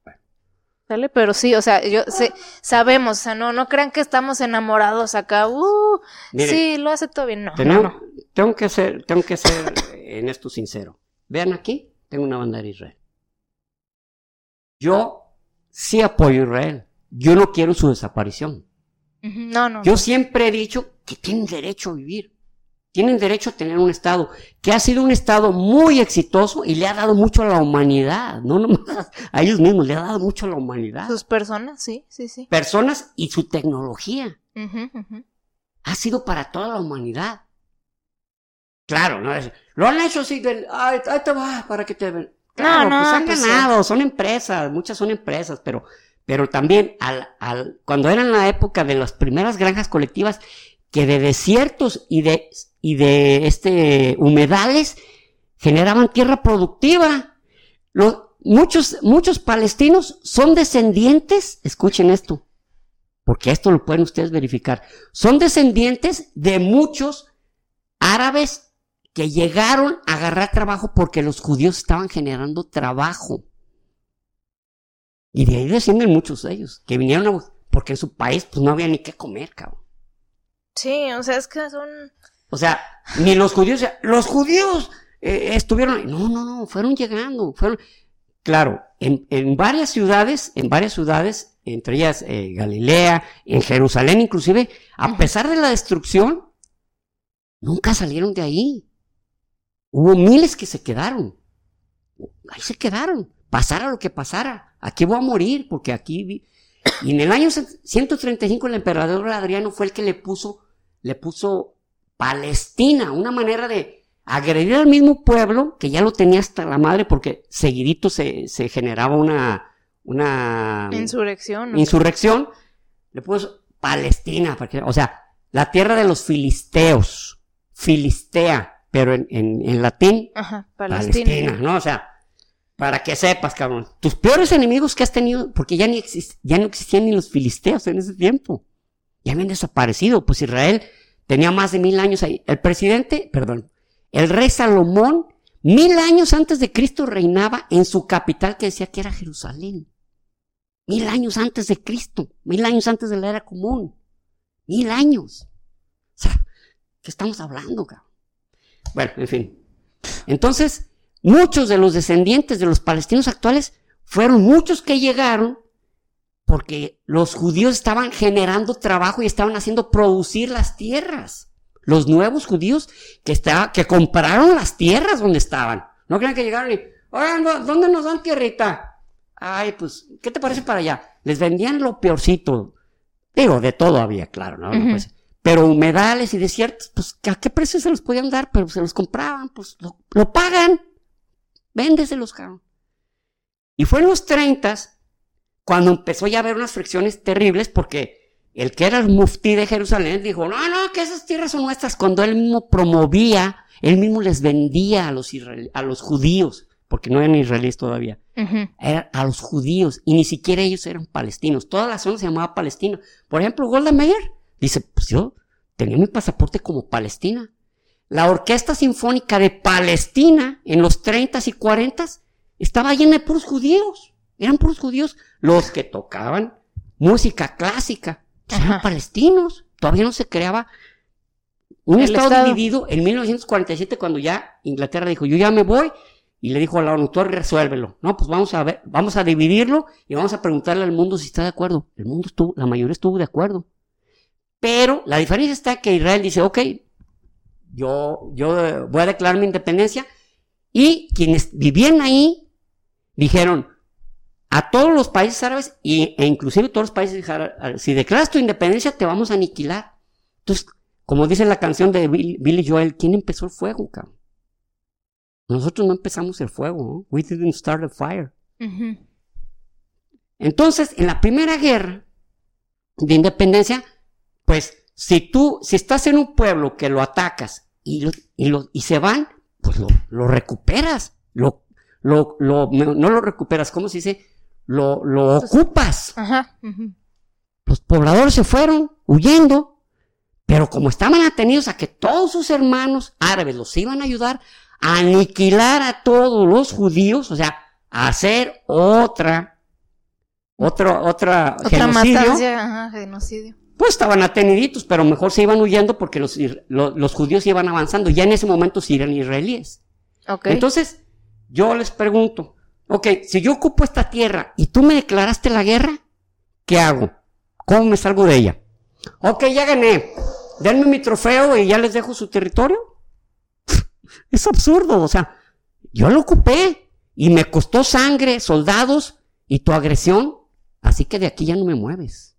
¿Sale? Pero sí, o sea, yo sé, sabemos, o sea, no, no crean que estamos enamorados acá, uh, Mire, sí, lo hace todo bien, no, Tengo, no, no. tengo que ser, tengo que ser en esto sincero. Vean aquí, tengo una bandera de Israel. Yo sí apoyo a Israel. Yo no quiero su desaparición. Ujú, no, no, Yo siempre he dicho que tienen derecho a vivir. Tienen derecho a tener un Estado que ha sido un Estado muy exitoso y le ha dado mucho a la humanidad. No nomás a ellos mismos, le ha dado mucho a la humanidad. sus personas, sí, sí, sí. Personas y su tecnología. Ujú, ujú. Ha sido para toda la humanidad. Claro, ¿no? Es- lo han hecho así del, ay, ahí te va, para que te ven. Claro, No, no, pues han pues, ganado, son empresas, muchas son empresas, pero, pero también al, al, cuando era en la época de las primeras granjas colectivas, que de desiertos y de, y de este, humedales, generaban tierra productiva. Los, muchos, muchos palestinos son descendientes, escuchen esto, porque esto lo pueden ustedes verificar, son descendientes de muchos árabes que llegaron a agarrar trabajo porque los judíos estaban generando trabajo. Y de ahí descienden muchos de ellos, que vinieron a, porque en su país pues no había ni qué comer, cabrón. Sí, o sea, es que son... O sea, ni los judíos, o sea, los judíos eh, estuvieron ahí. No, no, no, fueron llegando, fueron... Claro, en, en varias ciudades, en varias ciudades, entre ellas eh, Galilea, en Jerusalén inclusive, a pesar de la destrucción, nunca salieron de ahí. Hubo miles que se quedaron. Ahí se quedaron. Pasara lo que pasara. Aquí voy a morir, porque aquí... Vi... Y en el año ciento treinta y cinco el emperador Adriano fue el que le puso, le puso Palestina, una manera de agredir al mismo pueblo, que ya lo tenía hasta la madre, porque seguidito se, se generaba una... una Insurrección. ¿no? insurrección. Le puso Palestina, porque, o sea, la tierra de los filisteos. Filistea. Pero en, en, en latín, Ajá, Palestina. Palestina, ¿no? O sea, para que sepas, cabrón. Tus peores enemigos que has tenido, porque ya, ni exist, ya no existían ni los filisteos en ese tiempo. Ya habían desaparecido. Pues Israel tenía más de mil años ahí. El presidente, perdón, el rey Salomón, mil años antes de Cristo reinaba en su capital que decía que era Jerusalén. Mil años antes de Cristo, mil años antes de la era común. Mil años. O sea, ¿qué estamos hablando, cabrón? Bueno, en fin. Entonces, muchos de los descendientes de los palestinos actuales fueron muchos que llegaron porque los judíos estaban generando trabajo y estaban haciendo producir las tierras. Los nuevos judíos que, está, que compraron las tierras donde estaban. No crean que llegaron y, oigan, ¿dónde nos dan tierrita? Ay, pues, ¿qué te parece para allá? Les vendían lo peorcito. Digo, de todo había, claro, ¿no? Uh-huh. Pues, pero humedales y desiertos, pues, ¿a qué precio se los podían dar? Pero se los compraban, pues, lo, lo pagan. Véndeselos, cabrón. Y fue en los treintas cuando empezó ya a haber unas fricciones terribles porque el que era el muftí de Jerusalén dijo, no, no, que esas tierras son nuestras, cuando él mismo promovía, él mismo les vendía a los, israel, a los judíos, porque no eran israelíes todavía, uh-huh. Era a los judíos, y ni siquiera ellos eran palestinos, toda la zona se llamaba Palestina. Por ejemplo, Golda Meir dice, pues yo tenía mi pasaporte como Palestina. La Orquesta Sinfónica de Palestina en los treintas y cuarentas estaba llena de puros judíos, eran puros judíos los que tocaban música clásica, eran palestinos, todavía no se creaba un estado, estado dividido en mil novecientos cuarenta y siete cuando ya Inglaterra dijo, yo ya me voy, y le dijo a la ONU, tú resuélvelo, no, pues vamos a ver, vamos a dividirlo y vamos a preguntarle al mundo si está de acuerdo. El mundo estuvo, la mayoría estuvo de acuerdo, pero la diferencia está que Israel dice, ok, yo, yo voy a declarar mi independencia, y quienes vivían ahí dijeron a todos los países árabes y, e inclusive todos los países árabes, si declaras tu independencia te vamos a aniquilar. Entonces, como dice la canción de Billy, Billy Joel, ¿quién empezó el fuego, cabrón? Nosotros no empezamos el fuego, ¿no? We didn't start the fire. Uh-huh. Entonces, en la primera guerra de independencia, pues, si tú, si estás en un pueblo que lo atacas y, lo, y, lo, y se van, pues lo, lo recuperas, lo, lo, lo, no lo recuperas, ¿cómo se dice? Lo, lo ocupas. Ajá. Uh-huh. Los pobladores se fueron huyendo, pero como estaban atenidos a que todos sus hermanos árabes los iban a ayudar a aniquilar a todos los judíos, o sea, a hacer otra, otra, otra, otra genocidio, matanza, ajá, genocidio. Pues estaban ateniditos, pero mejor se iban huyendo porque los, los, los judíos iban avanzando, ya en ese momento sí eran israelíes. Okay. Entonces, yo les pregunto, ok, si yo ocupo esta tierra y tú me declaraste la guerra, ¿qué hago? ¿Cómo me salgo de ella? Ok, ya gané, denme mi trofeo y ya les dejo su territorio. Es absurdo, o sea, yo lo ocupé y me costó sangre, soldados y tu agresión, así que de aquí ya no me mueves.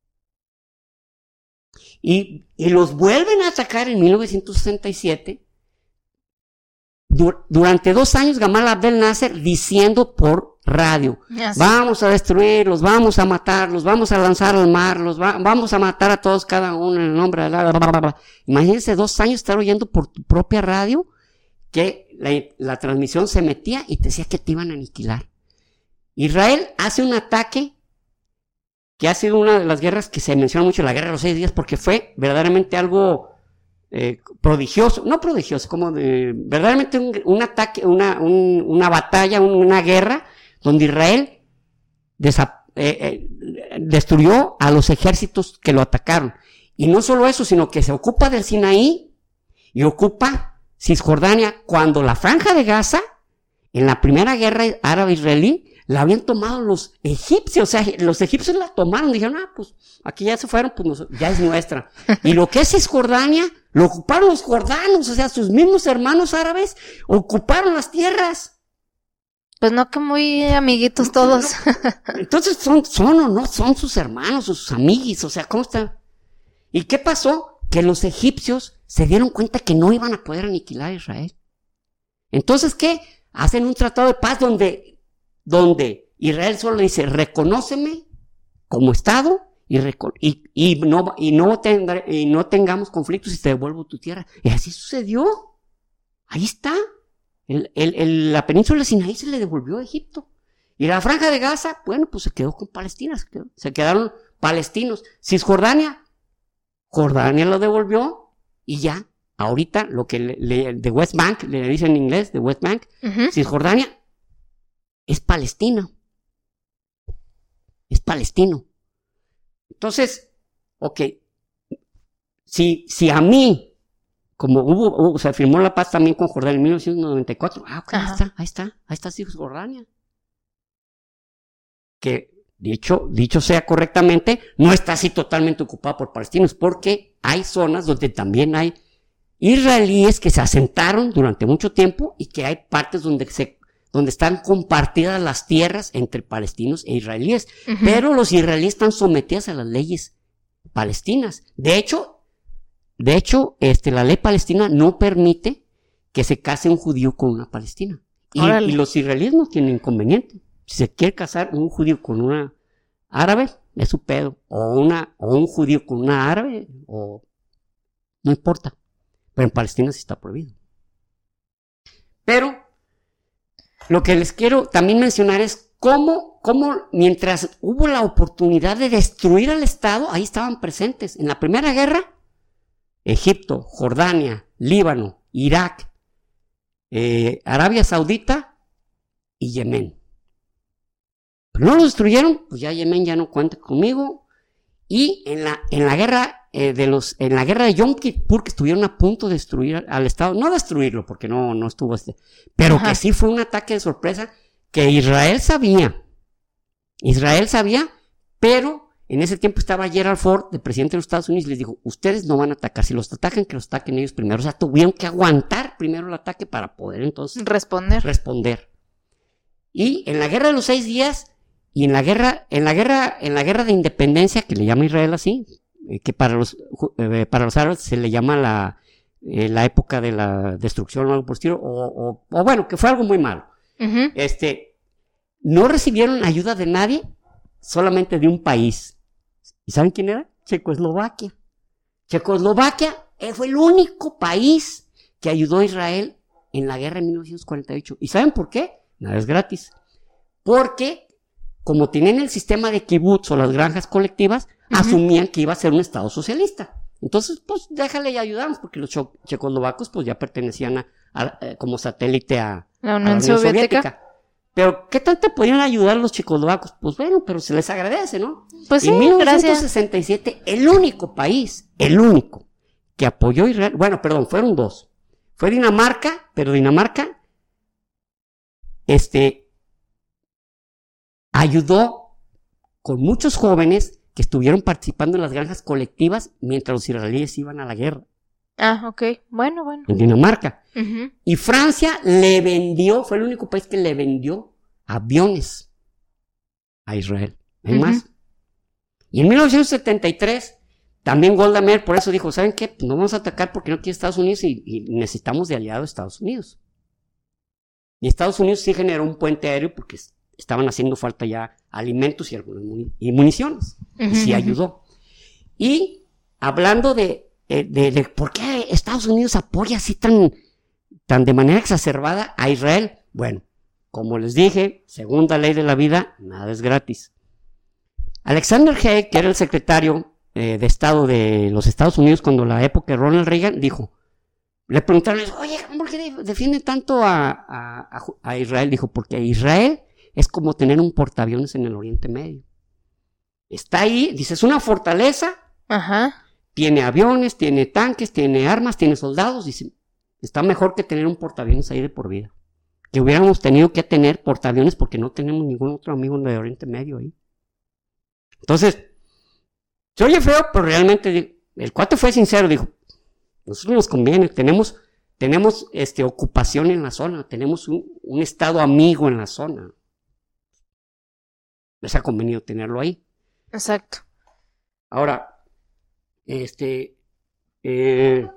Y, y los vuelven a atacar en mil novecientos sesenta y siete, dur, durante dos años Gamal Abdel Nasser diciendo por radio, yes. Vamos a destruirlos, vamos a matarlos, vamos a lanzar al mar, los va, vamos a matar a todos cada uno en el nombre de la... Bla, bla, bla. Imagínense dos años estar oyendo por tu propia radio que la, la transmisión se metía y te decía que te iban a aniquilar. Israel hace un ataque que ha sido una de las guerras que se menciona mucho, la guerra de los seis días, porque fue verdaderamente algo eh, prodigioso, no prodigioso, como de, verdaderamente un, un ataque, una, un, una batalla, un, una guerra, donde Israel desa, eh, eh, destruyó a los ejércitos que lo atacaron. Y no solo eso, sino que se ocupa del Sinaí y ocupa Cisjordania, cuando la Franja de Gaza, en la primera guerra árabe-israelí, la habían tomado los egipcios, o sea, los egipcios la tomaron, dijeron, ah, pues, aquí ya se fueron, pues nos, ya es nuestra. Y lo que es Cisjordania, lo ocuparon los jordanos, o sea, sus mismos hermanos árabes ocuparon las tierras. Pues no, que muy amiguitos todos. No, no. Entonces, son, son o no, son sus hermanos, sus amiguis, o sea, ¿cómo está? ¿Y qué pasó? Que los egipcios se dieron cuenta que no iban a poder aniquilar a Israel. Entonces, ¿qué? Hacen un tratado de paz donde, donde Israel solo dice, reconóceme como Estado y, reco- y, y, no, y, no tendré, y no tengamos conflictos y te devuelvo tu tierra. Y así sucedió. Ahí está. El, el, el, la península de Sinaí se le devolvió a Egipto. Y la Franja de Gaza, bueno, pues se quedó con Palestina. Se, quedó, se quedaron palestinos. Cisjordania, Jordania lo devolvió y ya. Ahorita lo que le, le, de West Bank, le dicen en inglés, de West Bank, uh-huh. Cisjordania es Palestina. Es palestino. Entonces, ok, si, si a mí, como hubo, hubo, se firmó la paz también con Jordania en mil novecientos noventa y cuatro, ah, ok, ahí está, ahí está, ahí está Cisjordania. Que, dicho, dicho sea correctamente, no está así totalmente ocupada por palestinos, porque hay zonas donde también hay israelíes que se asentaron durante mucho tiempo y que hay partes donde se donde están compartidas las tierras entre palestinos e israelíes, uh-huh. Pero los israelíes están sometidos a las leyes palestinas. De hecho, de hecho, este, la ley palestina no permite que se case un judío con una palestina. Y, y los israelíes no tienen inconveniente. Si se quiere casar un judío con una árabe, es su pedo. O una, o un judío con una árabe, o no importa. Pero en Palestina sí está prohibido. Pero lo que les quiero también mencionar es cómo, cómo mientras hubo la oportunidad de destruir al Estado, ahí estaban presentes. En la Primera Guerra, Egipto, Jordania, Líbano, Irak, eh, Arabia Saudita y Yemen. Pero no lo destruyeron, pues ya Yemen ya no cuenta conmigo. Y en la, en la guerra eh, de los, en la guerra de Yom Kippur, que estuvieron a punto de destruir al, al Estado, no destruirlo, porque no, no estuvo este, pero Ajá. que sí fue un ataque de sorpresa que Israel sabía. Israel sabía, pero en ese tiempo estaba Gerald Ford, el presidente de los Estados Unidos, y les dijo, ustedes no van a atacar, si los atacan, que los ataquen ellos primero. O sea, tuvieron que aguantar primero el ataque para poder entonces responder. responder. Y en la guerra de los seis días, y en la guerra, en la guerra, en la guerra de independencia, que le llama Israel así, eh, que para los, eh, para los árabes se le llama la, eh, la época de la destrucción o algo por el estilo, o, o, o bueno, que fue algo muy malo. Uh-huh. Este, no recibieron ayuda de nadie, solamente de un país. ¿Y saben quién era? Checoslovaquia. Checoslovaquia fue el único país que ayudó a Israel en la guerra de mil novecientos cuarenta y ocho. ¿Y saben por qué? Nada es gratis. Porque como tenían el sistema de kibutz o las granjas colectivas, uh-huh. asumían que iba a ser un estado socialista. Entonces, pues, déjale y ayudamos, porque los cho- checoslovacos, pues, ya pertenecían a, a, a, como satélite a la Unión, a la Unión Soviética. Soviética. Pero, ¿qué tanto podían ayudar los checoslovacos? Pues, bueno, pero se les agradece, ¿no? Pues sí, en mil novecientos sesenta y siete, gracias. El único país, el único, que apoyó a Israel, bueno, perdón, fueron dos. Fue Dinamarca, pero Dinamarca, este... ayudó con muchos jóvenes que estuvieron participando en las granjas colectivas mientras los israelíes iban a la guerra. Ah, ok. Bueno, bueno. En Dinamarca. Uh-huh. Y Francia le vendió, fue el único país que le vendió aviones a Israel. ¿Hay uh-huh. más? Y en mil novecientos setenta y tres, también Golda Meir por eso dijo, ¿saben qué? Pues no vamos a atacar porque no quiere Estados Unidos y, y necesitamos de aliado a Estados Unidos. Y Estados Unidos sí generó un puente aéreo porque estaban haciendo falta ya alimentos y, algunas muni- y municiones. Uh-huh. Y sí ayudó. Y hablando de, de, de, de por qué Estados Unidos apoya así tan, tan de manera exacerbada a Israel. Bueno, como les dije, segunda ley de la vida, nada es gratis. Alexander Haig, que era el secretario eh, de Estado de los Estados Unidos cuando la época de Ronald Reagan, dijo, le preguntaron, oye, ¿por qué defiende tanto a, a, a Israel? Dijo, porque Israel es como tener un portaaviones en el Oriente Medio. Está ahí, dice, es una fortaleza, Ajá. tiene aviones, tiene tanques, tiene armas, tiene soldados, dice, está mejor que tener un portaaviones ahí de por vida. Que hubiéramos tenido que tener portaaviones porque no tenemos ningún otro amigo en el Oriente Medio ahí. Entonces, se oye feo, pero realmente el cuate fue sincero, dijo, nosotros nos conviene, tenemos, tenemos este, ocupación en la zona, tenemos un, un estado amigo en la zona. Les ha convenido tenerlo ahí. Exacto. Ahora, este, eh,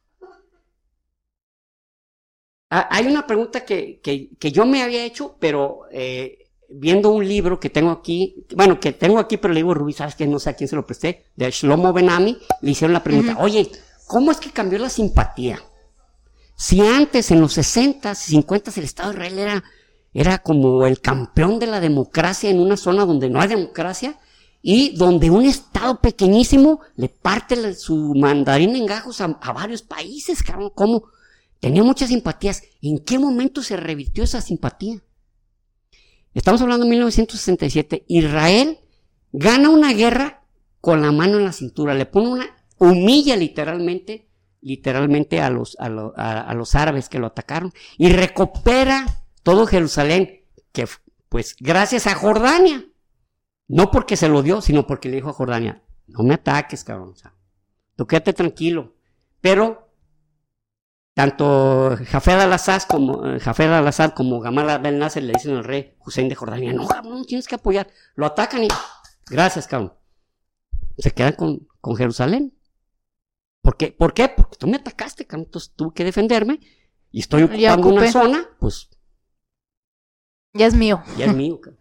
hay una pregunta que, que, que yo me había hecho, pero eh, viendo un libro que tengo aquí, bueno, que tengo aquí, pero le digo, Rubí, sabes que no sé a quién se lo presté, de Shlomo Ben-Ami, le hicieron la pregunta, uh-huh. oye, ¿cómo es que cambió la simpatía? Si antes, en los sesentas y cincuentas, el Estado de Israel era, era como el campeón de la democracia en una zona donde no hay democracia y donde un Estado pequeñísimo le parte su mandarín en gajos a, a varios países, cabrón, ¿cómo? Tenía muchas simpatías. ¿En qué momento se revirtió esa simpatía? Estamos hablando de mil novecientos sesenta y siete. Israel gana una guerra con la mano en la cintura, le pone una, humilla literalmente, literalmente a los, a, lo, a, a los árabes que lo atacaron y recupera todo Jerusalén, que pues gracias a Jordania, no porque se lo dio, sino porque le dijo a Jordania, no me ataques, cabrón, o sea, tú quédate tranquilo, pero tanto Jafar al-Assad como, Jafar al-Assad como Gamal Abdel Nasser le dicen al rey Hussein de Jordania, no, cabrón, tienes que apoyar, lo atacan y gracias, cabrón, se quedan con, con Jerusalén. ¿Por qué? ¿Por qué? Porque tú me atacaste, cabrón, entonces tuve que defenderme y estoy ocupando una zona, pues ya es mío. Ya es mío, cabrón.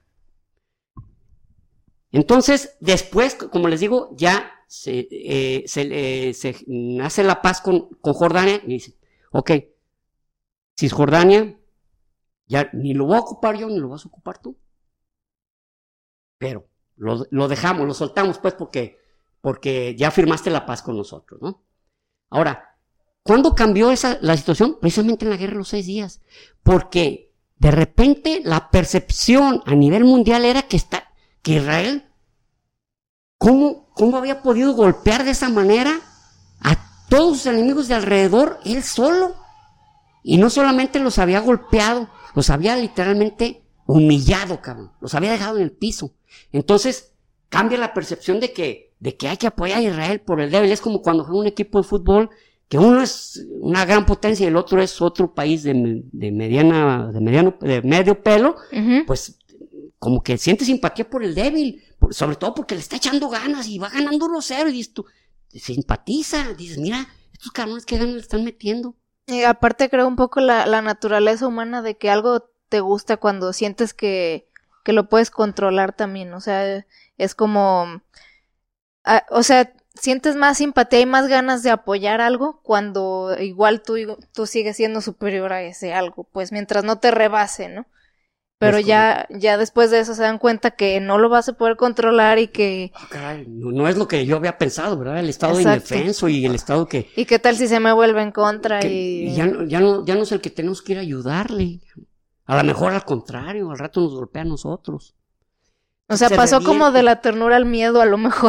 Entonces, después, como les digo, ya se, eh, se, eh, se hace la paz con, con Jordania y dice, ok, Cisjordania, ya ni lo voy a ocupar yo, ni lo vas a ocupar tú. Pero lo, lo dejamos, lo soltamos, pues, porque, porque ya firmaste la paz con nosotros, ¿no? Ahora, ¿cuándo cambió esa, la situación? Precisamente en la guerra de los seis días. Porque de repente la percepción a nivel mundial era que, está, que Israel, ¿cómo, ¿cómo había podido golpear de esa manera a todos sus enemigos de alrededor, él solo? Y no solamente los había golpeado, los había literalmente humillado, cabrón. Los había dejado en el piso. Entonces, cambia la percepción de que, de que hay que apoyar a Israel por el débil. Es como cuando juega un equipo de fútbol, que uno es una gran potencia y el otro es otro país de, de mediana, de mediano, de medio pelo, uh-huh. Pues como que siente simpatía por el débil, por, sobre todo porque le está echando ganas y va ganando uno cero y dices tú, simpatiza, dices, mira, estos cabrones que ganan le están metiendo. Y aparte creo un poco la, la naturaleza humana de que algo te gusta cuando sientes que, que lo puedes controlar también, o sea, es como, a, o sea, sientes más simpatía y más ganas de apoyar algo cuando igual tú, tú sigues siendo superior a ese algo, pues mientras no te rebase, ¿no? Pero ya, ya después de eso se dan cuenta que no lo vas a poder controlar y que... Oh, caray, no, no es lo que yo había pensado, ¿verdad? El estado Exacto. de indefenso y el estado que... ¿Y qué tal si se me vuelve en contra? Que, y y ya, no, ya, no, ya no es el que tenemos que ir a ayudarle. A lo mejor al contrario, al rato nos golpea a nosotros. O sea, se pasó revierte. Como de la ternura al miedo a lo mejor.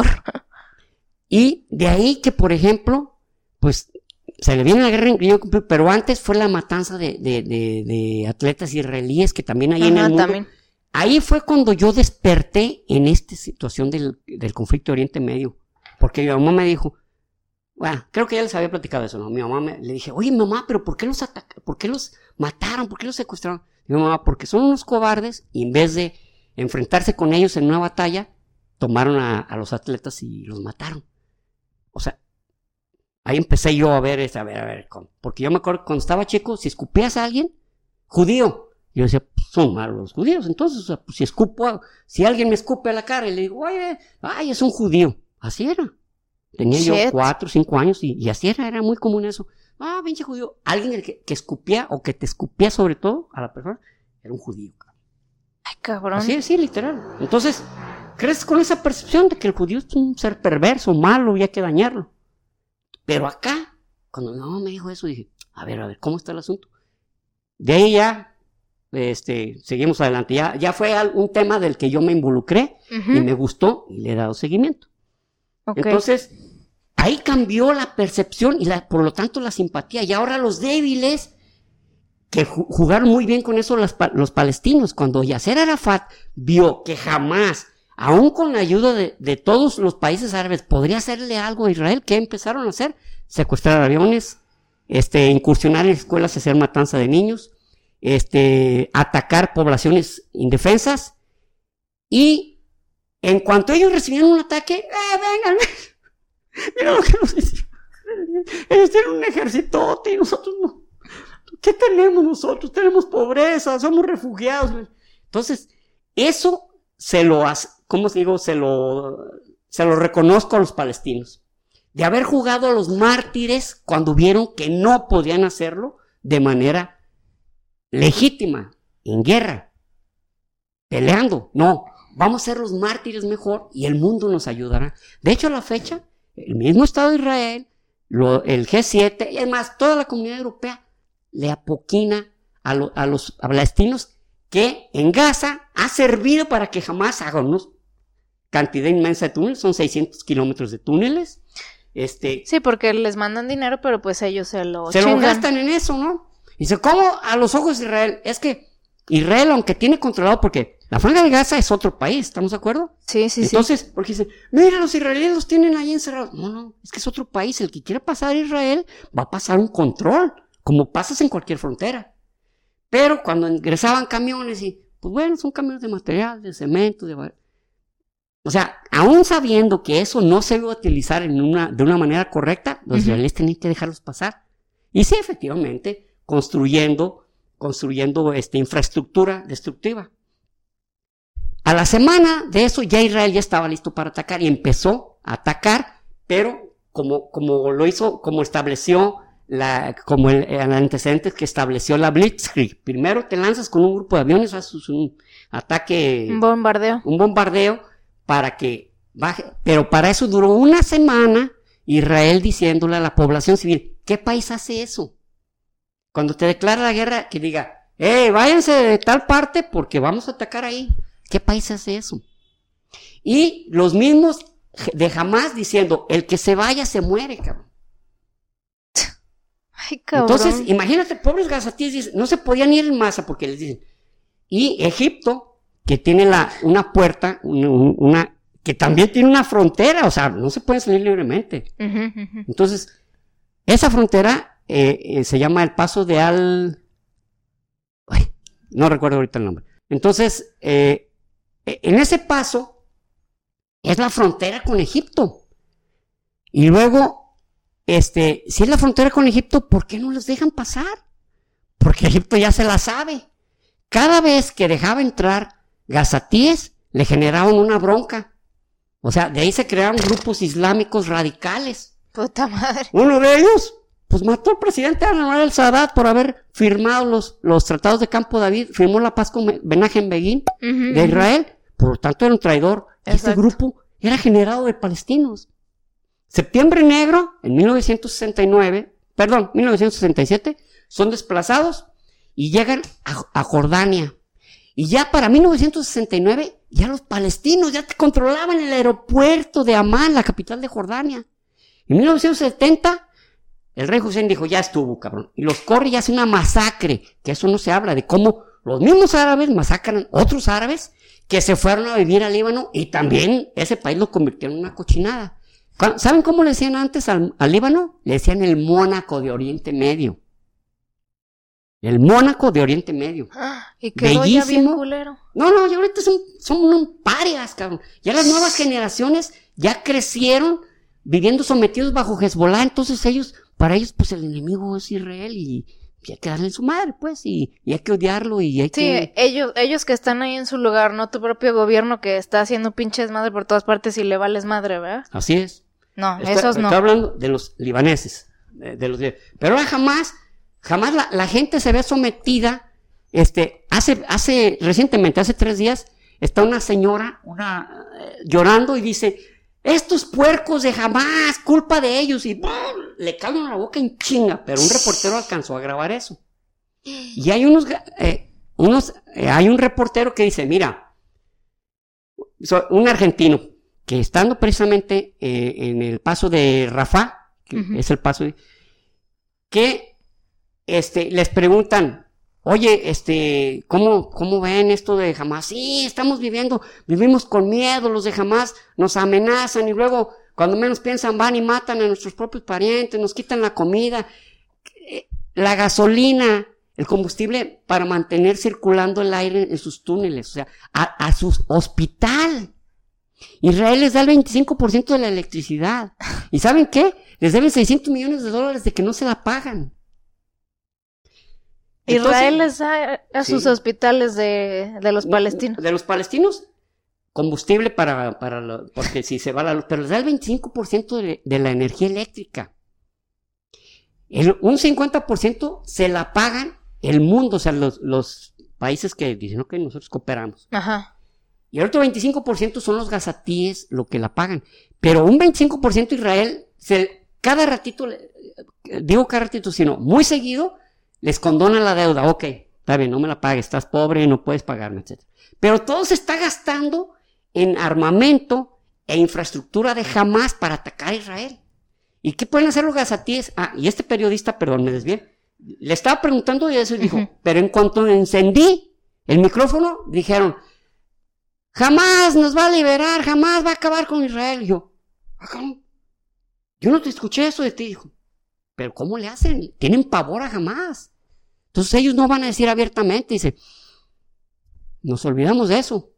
Y de ahí que, por ejemplo, pues... se le viene la guerra en Yom Kippur, pero antes fue la matanza de, de, de, de atletas israelíes que también ahí Ajá, en el mundo. También. Ahí fue cuando yo desperté en esta situación del, del conflicto de Oriente Medio. Porque mi mamá me dijo, bueno, creo que ya les había platicado eso, ¿no? Mi mamá me, le dije, oye mamá, pero ¿por qué los atacaron? ¿Por qué los mataron? ¿Por qué los secuestraron? Y mi mamá, porque son unos cobardes y en vez de enfrentarse con ellos en una batalla, tomaron a, a los atletas y los mataron. O sea, ahí empecé yo a ver, a ver, a ver, porque yo me acuerdo que cuando estaba chico, si escupías a alguien, judío, yo decía, pues son malos los judíos, entonces, o sea, pues si escupo, si alguien me escupe a la cara y le digo, oye, ay, es un judío, así era, tenía Shit. yo cuatro, cinco años y, y así era, era muy común eso, ah, pinche judío, alguien que, que escupía, o que te escupía sobre todo a la persona, era un judío, cabrón. Ay, cabrón. Así, sí, literal, entonces, crees con esa percepción de que el judío es un ser perverso, malo, y hay que dañarlo. Pero acá, cuando mi mamá me dijo eso, dije, a ver, a ver, ¿cómo está el asunto? De ahí ya, este, seguimos adelante. Ya, ya fue un tema del que yo me involucré uh-huh. y me gustó y le he dado seguimiento. Okay. Entonces, ahí cambió la percepción y la, por lo tanto la simpatía. Y ahora los débiles, que ju- jugaron muy bien con eso los, los palestinos, cuando Yasser Arafat vio que jamás... aún con la ayuda de, de todos los países árabes, podría hacerle algo a Israel. ¿Qué empezaron a hacer? Secuestrar aviones, este, incursionar en escuelas y hacer matanza de niños, este, atacar poblaciones indefensas, y en cuanto ellos recibían un ataque, ¡eh, vengan! Mira lo que nos hicieron. Ellos tienen un ejércitote y nosotros no. ¿Qué tenemos nosotros? Tenemos pobreza, somos refugiados. Entonces, eso se lo hace. ¿Cómo se digo? Se lo, se lo reconozco a los palestinos. De haber jugado a los mártires cuando vieron que no podían hacerlo de manera legítima, en guerra, peleando. No, vamos a ser los mártires mejor y el mundo nos ayudará. De hecho, a la fecha, el mismo Estado de Israel, lo, el G siete, y además toda la comunidad europea le apoquina a, lo, a los palestinos que en Gaza ha servido para que jamás hagan unos cantidad inmensa de túneles, son seiscientos kilómetros de túneles. Este, sí, porque les mandan dinero, pero pues ellos se lo Se chingan. lo gastan en eso, ¿no? Dice, ¿cómo a los ojos de Israel? Es que Israel, aunque tiene controlado, porque la Franja de Gaza es otro país, ¿estamos de acuerdo? Sí, sí, Entonces, sí. porque dicen, mira, los israelíes los tienen ahí encerrados. No, no, es que es otro país. El que quiera pasar a Israel va a pasar un control, como pasas en cualquier frontera. Pero cuando ingresaban camiones y, pues bueno, son camiones de material, de cemento, de... O sea, aún sabiendo que eso no se iba a utilizar en una, de una manera correcta, los uh-huh. israelíes tenían que dejarlos pasar. Y sí, efectivamente, construyendo, construyendo este, infraestructura destructiva. A la semana de eso ya Israel ya estaba listo para atacar y empezó a atacar, pero como, como lo hizo, como estableció la, como el, el antecedente que estableció la Blitzkrieg. Primero te lanzas con un grupo de aviones, haces un ataque, un bombardeo, un bombardeo para que baje, pero para eso duró una semana Israel diciéndole a la población civil, ¿qué país hace eso? Cuando te declara la guerra, que diga, eh, váyanse de tal parte porque vamos a atacar ahí. ¿Qué país hace eso? Y los mismos de Hamás diciendo, el que se vaya se muere, cabrón. Ay, cabrón. Entonces, imagínate, pobres gazatíes, dicen, no se podían ir en masa porque les dicen. Y Egipto, que tiene la, una puerta, una, una, que también tiene una frontera, o sea, no se pueden salir libremente. Uh-huh, uh-huh. Entonces, esa frontera eh, eh, se llama el Paso de Al... Ay, no recuerdo ahorita el nombre. Entonces, eh, en ese paso es la frontera con Egipto. Y luego, este, si es la frontera con Egipto, ¿por qué no los dejan pasar? Porque Egipto ya se la sabe. Cada vez que dejaba entrar gazatíes, le generaban una bronca. O sea, de ahí se crearon grupos islámicos radicales. Puta madre. Uno de ellos, pues mató al presidente Anwar el-Sadat por haber firmado los, los tratados de Campo David, firmó la paz con Menachem Begin uh-huh, de Israel. Por lo tanto, era un traidor. Exacto. Este grupo era generado de palestinos. Septiembre Negro, en mil novecientos sesenta y nueve, perdón, mil novecientos sesenta y siete, son desplazados y llegan a, a Jordania. Y ya para mil novecientos sesenta y nueve, ya los palestinos ya controlaban el aeropuerto de Amán, la capital de Jordania. En mil novecientos setenta, el rey Hussein dijo, ya estuvo, cabrón. Y los corre y hace una masacre, que eso no se habla, de cómo los mismos árabes masacran otros árabes que se fueron a vivir al Líbano y también ese país lo convirtió en una cochinada. ¿Saben cómo le decían antes al, al Líbano? Le decían el Mónaco de Oriente Medio. El Mónaco de Oriente Medio. Y quedó ya bien culero. No, no, ya ahorita son, son unos parias, cabrón. Ya las nuevas generaciones ya crecieron viviendo sometidos bajo Hezbollah, entonces ellos, para ellos, pues el enemigo es Israel y... Y hay que darle en su madre, pues, y, y hay que odiarlo y hay sí, que... Sí, ellos, ellos que están ahí en su lugar, no tu propio gobierno que está haciendo pinches madre por todas partes y le vales madre, ¿verdad? Así es. No, está, esos no. Estoy hablando de los libaneses, de, de los... Pero ahora jamás, jamás la, la gente se ve sometida, este, hace, hace, recientemente, hace tres días, está una señora, una, eh, llorando y dice... Estos puercos de Hamás, culpa de ellos, y ¡bum! Le calman la boca en chinga, pero un reportero alcanzó a grabar eso. Y hay unos, eh, unos, eh, hay un reportero que dice, mira, so, un argentino, que estando precisamente eh, en el paso de Rafah, que uh-huh. es el paso de, que, este, les preguntan, oye, este, ¿cómo, cómo ven esto de Hamás? Sí, estamos viviendo, vivimos con miedo, los de Hamás nos amenazan y luego, cuando menos piensan, van y matan a nuestros propios parientes, nos quitan la comida, la gasolina, el combustible para mantener circulando el aire en sus túneles, o sea, a, a su hospital. Israel les da el veinticinco por ciento de la electricidad. ¿Y saben qué? Les deben seiscientos millones de dólares de que no se la pagan. Entonces, Israel les da a sus sí. hospitales de, de los palestinos. De los palestinos, combustible para, para lo, porque si se va la luz, pero les da el veinticinco por ciento de, de la energía eléctrica. El, un cincuenta por ciento se la pagan el mundo, o sea, los, los países que dicen, ok, nosotros cooperamos. Ajá. Y el otro veinticinco por ciento son los gazatíes lo que la pagan. Pero un veinticinco por ciento Israel, se, cada ratito, digo cada ratito, sino muy seguido, les condona la deuda. Ok, está bien, no me la pagues, estás pobre, no puedes pagarme, etcétera. Pero todo se está gastando en armamento e infraestructura de Hamás para atacar a Israel. ¿Y qué pueden hacer los gazatíes? Ah, y este periodista, perdón, me desvié, le estaba preguntando y eso y dijo, uh-huh. pero en cuanto encendí el micrófono, dijeron, jamás nos va a liberar, jamás va a acabar con Israel. Y yo, yo no te escuché eso de ti, dijo. Pero ¿cómo le hacen? Tienen pavor a Hamás. Entonces ellos no van a decir abiertamente, dice, nos olvidamos de eso.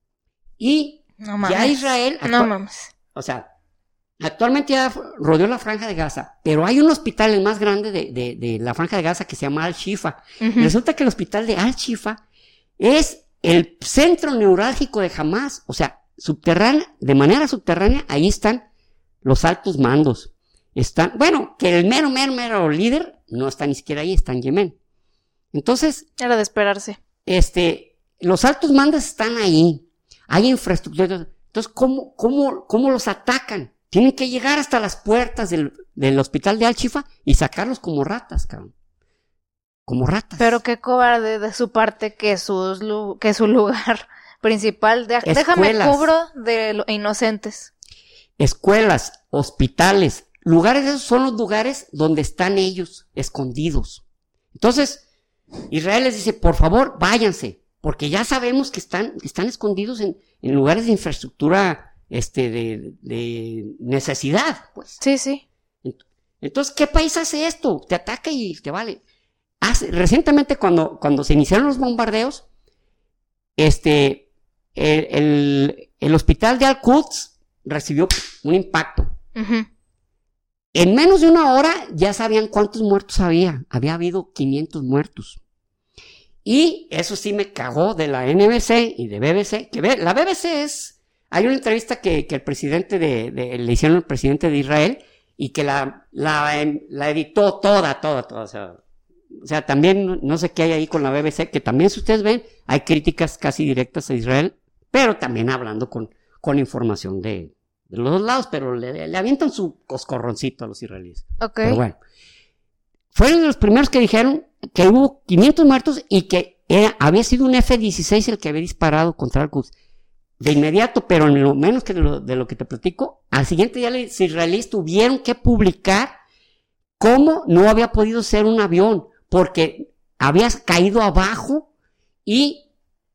Y no ya Israel, actual, no mames. O sea, actualmente ya rodeó la Franja de Gaza, pero hay un hospital, el más grande de, de, de la Franja de Gaza, que se llama Al-Shifa. Uh-huh. Resulta que el hospital de Al-Shifa es el centro neurálgico de Hamás, o sea, subterránea, de manera subterránea, ahí están los altos mandos. Están, bueno, que el mero, mero, mero líder no está ni siquiera ahí, está en Yemen. Entonces, era de esperarse. Este, los altos mandos están ahí, hay infraestructura. Entonces, ¿cómo, cómo, cómo los atacan? Tienen que llegar hasta las puertas del, del hospital de Al-Shifa y sacarlos como ratas, cabrón. Como ratas. Pero qué cobarde de su parte que, sus, que su lugar principal, de, déjame cubro de lo, inocentes. Escuelas, hospitales, lugares, esos son los lugares donde están ellos escondidos. Entonces, Israel les dice, por favor, váyanse, porque ya sabemos que están, que están escondidos en, en lugares de infraestructura este, de, de necesidad, pues. Sí, sí. Entonces, ¿qué país hace esto? Te ataca y te vale. Hace, recientemente, cuando, cuando se iniciaron los bombardeos, este, el, el, el hospital de Al-Quds recibió un impacto. Uh-huh. En menos de una hora ya sabían cuántos muertos había. Había habido quinientos muertos. Y eso sí me cagó de la N B C y de B B C. Que la B B C es... Hay una entrevista que, que el presidente de, de... Le hicieron al presidente de Israel y que la, la, la editó toda, toda, toda. O sea, o sea, también no sé qué hay ahí con la B B C, que también, si ustedes ven, hay críticas casi directas a Israel, pero también hablando con, con información de... de los dos lados, pero le, le avientan su coscorroncito a los israelíes. Ok. Pero bueno, fueron los primeros que dijeron que hubo quinientos muertos y que era, había sido un F dieciséis el que había disparado contra Al-Quds. De inmediato, pero en lo menos que de lo, de lo que te platico, al siguiente día los israelíes tuvieron que publicar cómo no había podido ser un avión, porque había caído abajo y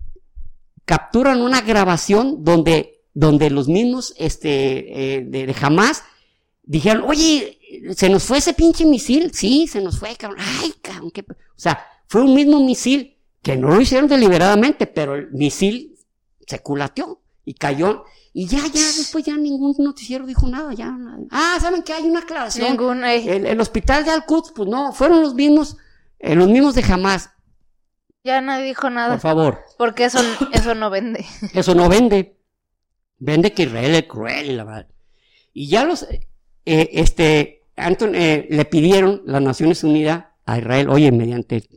capturan una grabación donde donde los mismos este, eh, de, de Hamás dijeron, oye, ¿se nos fue ese pinche misil? Sí, se nos fue, cabrón. Ay, cabrón, qué... O sea, fue un mismo misil, que no lo hicieron deliberadamente, pero el misil se culateó y cayó. Y ya, ya, después ya ningún noticiero dijo nada, ya. Nada. Ah, ¿saben qué? Hay una aclaración. Ningún, eh. el, el hospital de Al-Quds, pues no, fueron los mismos, eh, los mismos de Hamás. Ya nadie dijo nada. Por favor. Porque eso, eso no vende. Eso no vende. Vende que Israel es cruel y la verdad. Y ya los, eh, este, Anton, eh, le pidieron las Naciones Unidas a Israel, oye, mediante,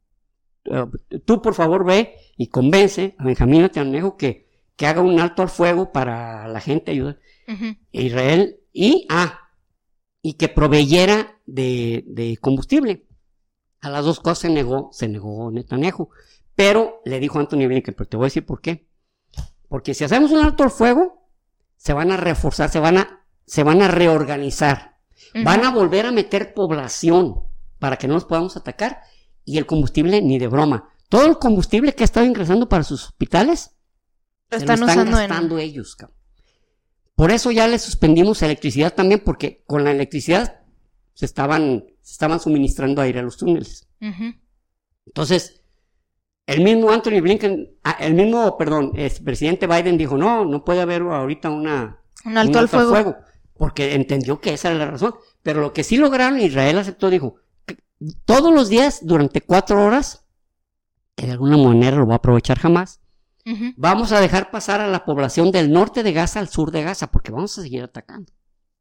uh, tú por favor ve y convence a Benjamín Netanyahu que, que haga un alto al fuego para la gente ayudar. Uh-huh. Israel, y, ah, y que proveyera de, de combustible. A las dos cosas se negó, se negó Netanyahu. Pero le dijo a Anthony Blinken, pero te voy a decir por qué. Porque si hacemos un alto al fuego, se van a reforzar, se van a, se van a reorganizar. Uh-huh. Van a volver a meter población para que no nos podamos atacar. Y el combustible ni de broma. Todo el combustible que ha estado ingresando para sus hospitales, lo están, se lo están gastando en... ellos. Cabrón. Por eso ya les suspendimos electricidad también, porque con la electricidad se estaban, se estaban suministrando aire a los túneles. Uh-huh. Entonces, el mismo Anthony Blinken, el mismo, perdón, el presidente Biden dijo, no, no puede haber ahorita una, un alto, un alto al fuego. fuego, porque entendió que esa era la razón. Pero lo que sí lograron, Israel aceptó, dijo, todos los días, durante cuatro horas, que de alguna manera lo va a aprovechar Hamás, uh-huh. vamos a dejar pasar a la población del norte de Gaza al sur de Gaza, porque vamos a seguir atacando.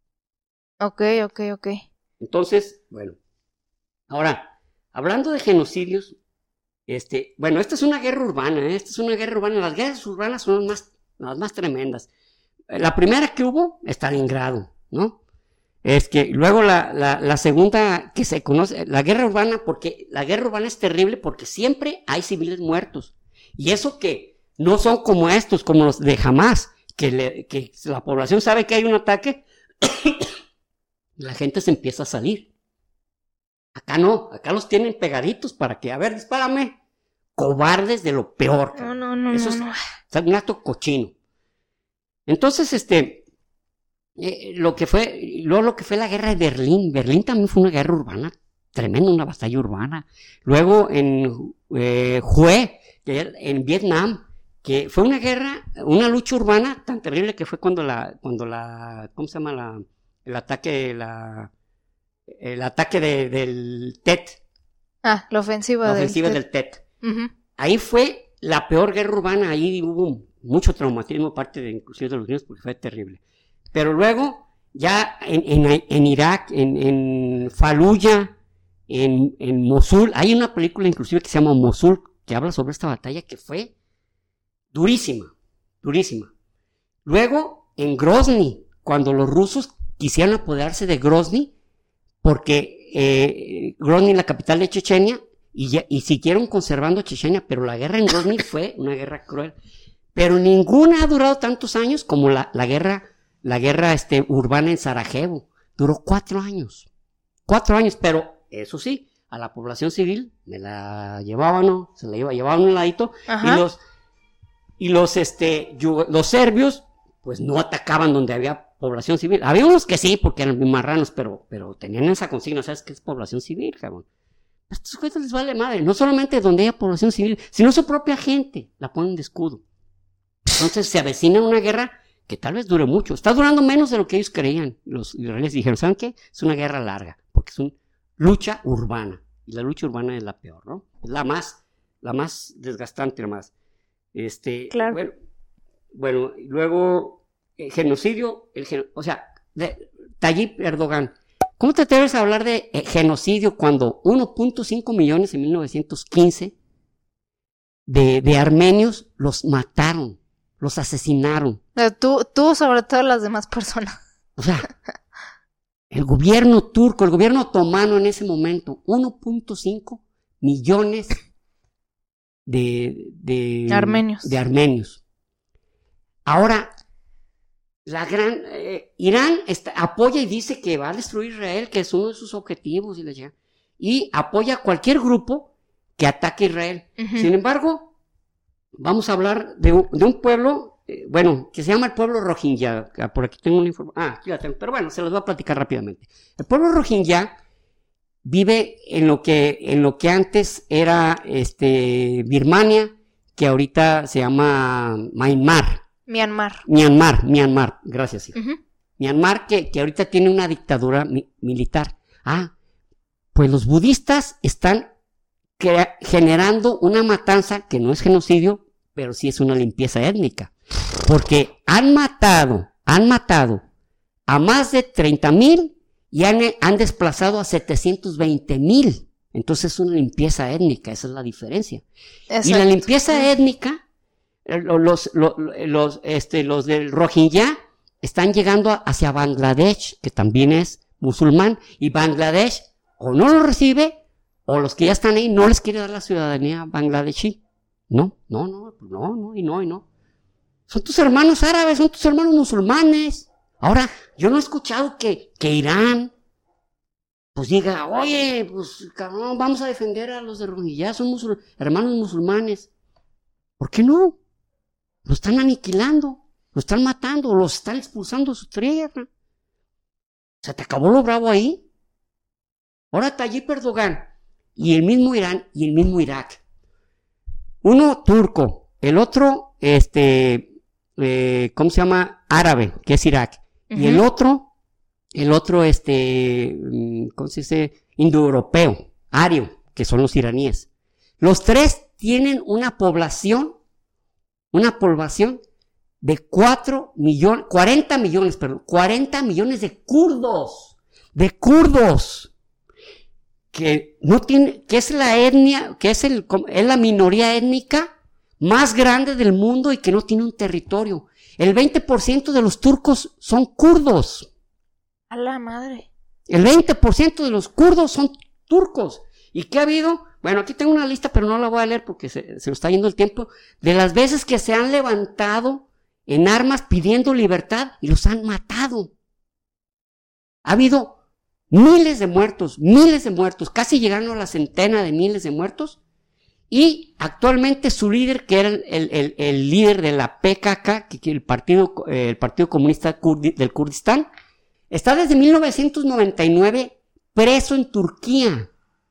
Ok, ok, ok. Entonces, bueno, ahora, hablando de genocidios, Este, bueno, esta es una guerra urbana, ¿eh? Esta es una guerra urbana. Las guerras urbanas son las más, las más tremendas. La primera que hubo, Stalingrado, ¿no? Es que luego la, la, la segunda que se conoce, la guerra urbana, porque la guerra urbana es terrible porque siempre hay civiles muertos. Y eso que no son como estos, como los de Hamás. que, le, que la población sabe que hay un ataque, la gente se empieza a salir. Acá no, acá los tienen pegaditos para que, a ver, dispárame. Cobardes de lo peor. No, no, no, Eso no, no. es un acto cochino. Entonces, este, eh, lo que fue, luego lo que fue la guerra de Berlín. Berlín también fue una guerra urbana, tremenda, una batalla urbana. Luego en eh, Hue, en Vietnam, que fue una guerra, una lucha urbana tan terrible que fue cuando la, cuando la, ¿cómo se llama? La, el ataque, la, el ataque de, del Tet. Ah, la ofensiva, la ofensiva del, del Tet. Uh-huh. Ahí fue la peor guerra urbana, ahí hubo mucho traumatismo, parte de inclusive de los niños, porque fue terrible. Pero luego, ya en, en, en Irak, en, en Fallujah, en, en Mosul, hay una película inclusive que se llama Mosul, que habla sobre esta batalla que fue durísima, durísima. Luego, en Grozny, cuando los rusos quisieron apoderarse de Grozny, porque eh, Grozny, la capital de Chechenia, y, ya, y siguieron conservando Chechenia, pero la guerra en Grozny fue una guerra cruel. Pero ninguna ha durado tantos años como la, la guerra, la guerra este, urbana en Sarajevo. Duró cuatro años. Cuatro años, pero eso sí, a la población civil me la llevaban, ¿no? Se la iba, llevaban un ladito. Ajá. Y los, y los, este, yo, los serbios, pues no atacaban donde había población civil. Había unos que sí, porque eran marranos, pero, pero tenían esa consigna, ¿sabes qué es población civil, cabrón? A estos sujetos les vale madre, no solamente donde haya población civil, sino su propia gente, la ponen de escudo. Entonces se avecina una guerra que tal vez dure mucho, está durando menos de lo que ellos creían. Los israelíes dijeron, ¿saben qué? Es una guerra larga, porque es una lucha urbana, y la lucha urbana es la peor, ¿no? Es la más, la más desgastante, la más. Este, claro. Bueno, bueno luego, el genocidio, el gen, o sea, de, Tayyip Erdogan. ¿Cómo te atreves a hablar de eh, genocidio cuando uno punto cinco millones en mil novecientos quince de, de armenios los mataron, los asesinaron? Tú, tú sobre todo las demás personas. O sea, el gobierno turco, el gobierno otomano en ese momento, uno punto cinco millones de, de armenios. De armenios. Ahora, la gran eh, Irán está, apoya y dice que va a destruir Israel, que es uno de sus objetivos, y, la, y apoya a cualquier grupo que ataque a Israel. Uh-huh. Sin embargo, vamos a hablar de un, de un pueblo, eh, bueno, que se llama el pueblo Rohingya. Por aquí tengo una información. Ah, aquí la tengo, pero bueno, se los voy a platicar rápidamente. El pueblo Rohingya vive en lo que, en lo que antes era este, Birmania, que ahorita se llama Myanmar. Myanmar. Myanmar, Myanmar, gracias, hija. Uh-huh. Myanmar, que, que ahorita tiene una dictadura mi, militar. Ah, pues los budistas están crea- generando una matanza que no es genocidio, pero sí es una limpieza étnica. Porque han matado, han matado a más de treinta mil y han, han desplazado a setecientos veinte mil. Entonces es una limpieza étnica, esa es la diferencia. Exacto. Y la limpieza étnica, los, los, los, este, los del Rohingya están llegando hacia Bangladesh, que también es musulmán, y Bangladesh o no lo recibe, o los que ya están ahí no les quiere dar la ciudadanía bangladeshí. No, no, no, no, no, y no, y no. Son tus hermanos árabes, son tus hermanos musulmanes. Ahora, yo no he escuchado que, que Irán pues diga, oye, pues cabrón, vamos a defender a los de Rohingya, son musul- hermanos musulmanes. ¿Por qué no? Lo están aniquilando, lo están matando, los están expulsando de su tierra. ¿Se te acabó lo bravo ahí? Ahora Tayyip Erdogan, y el mismo Irán, y el mismo Irak. Uno turco, el otro, este, eh, ¿cómo se llama? Árabe, que es Irak. Uh-huh. Y el otro, el otro, este, ¿cómo se dice? Indoeuropeo, ario, que son los iraníes. Los tres tienen una población, una población de cuatro millones, cuarenta millones, perdón, cuarenta millones de kurdos, de kurdos, que no tiene, que es la etnia, que es el, es la minoría étnica más grande del mundo y que no tiene un territorio. El veinte por ciento de los turcos son kurdos. A la madre. El veinte por ciento de los kurdos son turcos. ¿Y qué ha habido? Bueno, aquí tengo una lista, pero no la voy a leer porque se, se nos está yendo el tiempo, de las veces que se han levantado en armas pidiendo libertad y los han matado. Ha habido miles de muertos, miles de muertos, casi llegando a la centena de miles de muertos. Y actualmente su líder, que era el, el, el líder de la P K K, que, que el, partido, eh, el Partido Comunista Kurdi, del Kurdistán, está desde mil novecientos noventa y nueve preso en Turquía.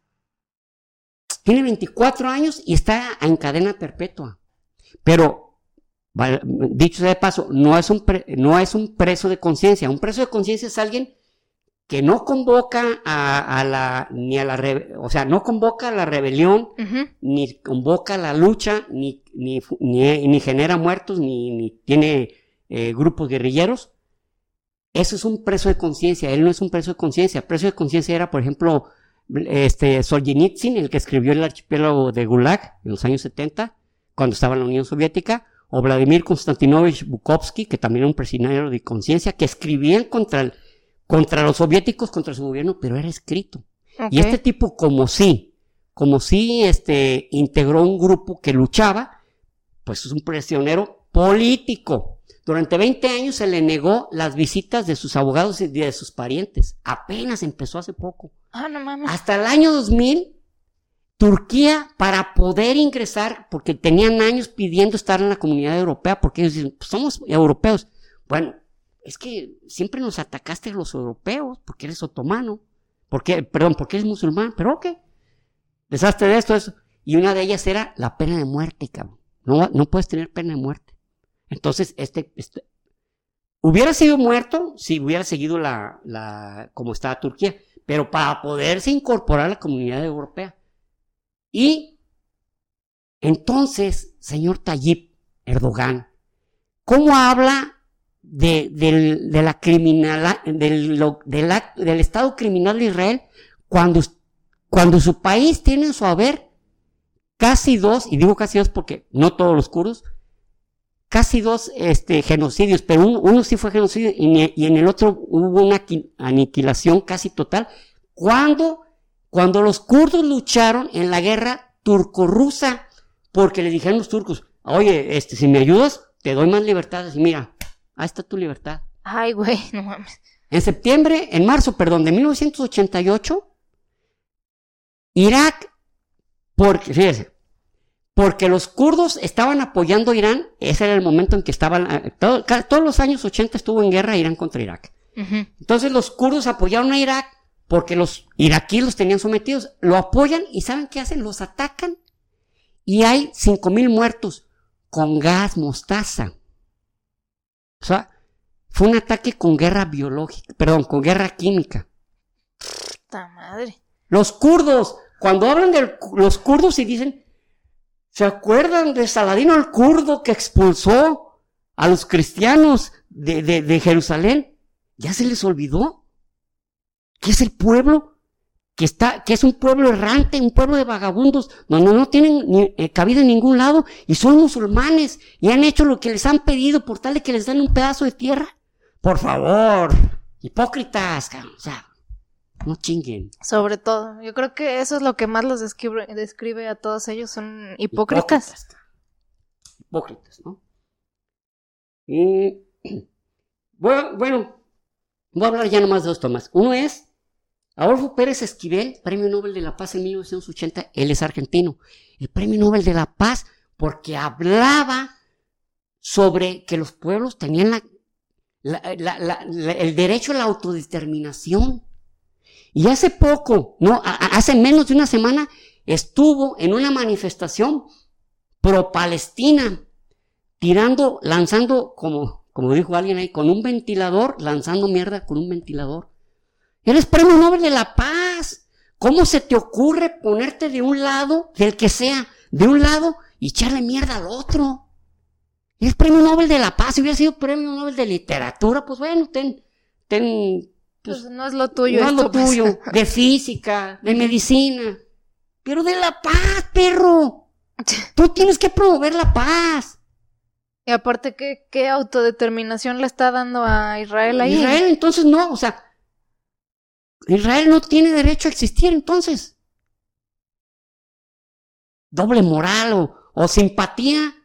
Tiene veinticuatro años y está en cadena perpetua. Pero, dicho sea de paso, no es un, pre, no es un preso de conciencia. Un preso de conciencia es alguien que no convoca a, a la, ni a la, o sea, no convoca a la rebelión, uh-huh. ni convoca a la lucha, ni, ni, ni, ni genera muertos, ni, ni tiene eh, grupos guerrilleros. Eso es un preso de conciencia. Él no es un preso de conciencia. El preso de conciencia era, por ejemplo, este Solzhenitsyn, el que escribió El archipiélago de Gulag en los años setenta, cuando estaba en la Unión Soviética, o Vladimir Konstantinovich Bukovsky, que también era un prisionero de conciencia, que escribían contra el contra los soviéticos, contra su gobierno, pero era escrito. Okay. Y este tipo, como sí, como sí, este, integró un grupo que luchaba, pues es un prisionero político. Durante veinte años se le negó las visitas de sus abogados y de sus parientes. Apenas empezó hace poco. Ah, no mames. Hasta el año dos mil, Turquía, para poder ingresar, porque tenían años pidiendo estar en la Comunidad Europea, porque ellos dicen, pues somos europeos. Bueno, es que siempre nos atacaste a los europeos, porque eres otomano, porque, perdón, porque eres musulmán, pero ok, deshazte de esto, eso. Y una de ellas era la pena de muerte, cabrón. No, no puedes tener pena de muerte. Entonces, este, este, hubiera sido muerto si hubiera seguido la, la, como estaba Turquía, pero para poderse incorporar a la Comunidad Europea. Y, entonces, señor Tayyip Erdogan, ¿cómo habla De, de, de la criminal, del, de la, del Estado criminal de Israel cuando, cuando su país tiene en su haber casi dos, y digo casi dos porque no todos los kurdos, casi dos este, genocidios, pero uno, uno sí fue genocidio y, y en el otro hubo una aniquilación casi total, cuando, cuando los kurdos lucharon en la guerra turco-rusa, porque le dijeron los turcos, oye, este, si me ayudas, te doy más libertades, y mira, ahí está tu libertad. Ay, güey, no mames. En septiembre, en marzo, perdón, de mil novecientos ochenta y ocho, Irak, porque, fíjese, porque los kurdos estaban apoyando a Irán, ese era el momento en que estaban, todo, todos los años ochenta estuvo en guerra Irán contra Irak. Uh-huh. Entonces los kurdos apoyaron a Irak porque los iraquíes los tenían sometidos, lo apoyan y ¿saben qué hacen? Los atacan y hay cinco mil muertos con gas mostaza. O sea, fue un ataque con guerra biológica, perdón, con guerra química. ¡Puta madre! Los kurdos, cuando hablan de los kurdos y dicen, ¿se acuerdan de Saladino el kurdo que expulsó a los cristianos de, de, de Jerusalén? ¿Ya se les olvidó? ¿Qué es el pueblo? Que está, que es un pueblo errante, un pueblo de vagabundos, donde no tienen ni, eh, cabida en ningún lado, y son musulmanes, y han hecho lo que les han pedido por tal de que les den un pedazo de tierra. Por favor, hipócritas, o sea, no chinguen. Sobre todo, yo creo que eso es lo que más los describe, describe a todos ellos, son hipócritas. Hipócritas, hipócritas, ¿no? Y, bueno, bueno, voy a hablar ya nomás de dos temas. Uno es Adolfo Pérez Esquivel, Premio Nobel de la Paz en mil novecientos ochenta, él es argentino. El Premio Nobel de la Paz porque hablaba sobre que los pueblos tenían la, la, la, la, la, el derecho a la autodeterminación. Y hace poco, no, a, hace menos de una semana, estuvo en una manifestación pro-Palestina, tirando, lanzando, como, como dijo alguien ahí, con un ventilador, lanzando mierda con un ventilador. Eres Premio Nobel de la Paz. ¿Cómo se te ocurre ponerte de un lado, del que sea, de un lado, y echarle mierda al otro? Eres Premio Nobel de la Paz. Si hubiera sido Premio Nobel de Literatura, pues bueno, ten, ten, pues, pues no es lo tuyo. No es lo tuyo, de física, de medicina, pero de la paz, perro. Tú tienes que promover la paz. Y aparte, ¿qué, qué autodeterminación le está dando a Israel ahí? Israel, entonces no, o sea, Israel no tiene derecho a existir, entonces. Doble moral o, o simpatía.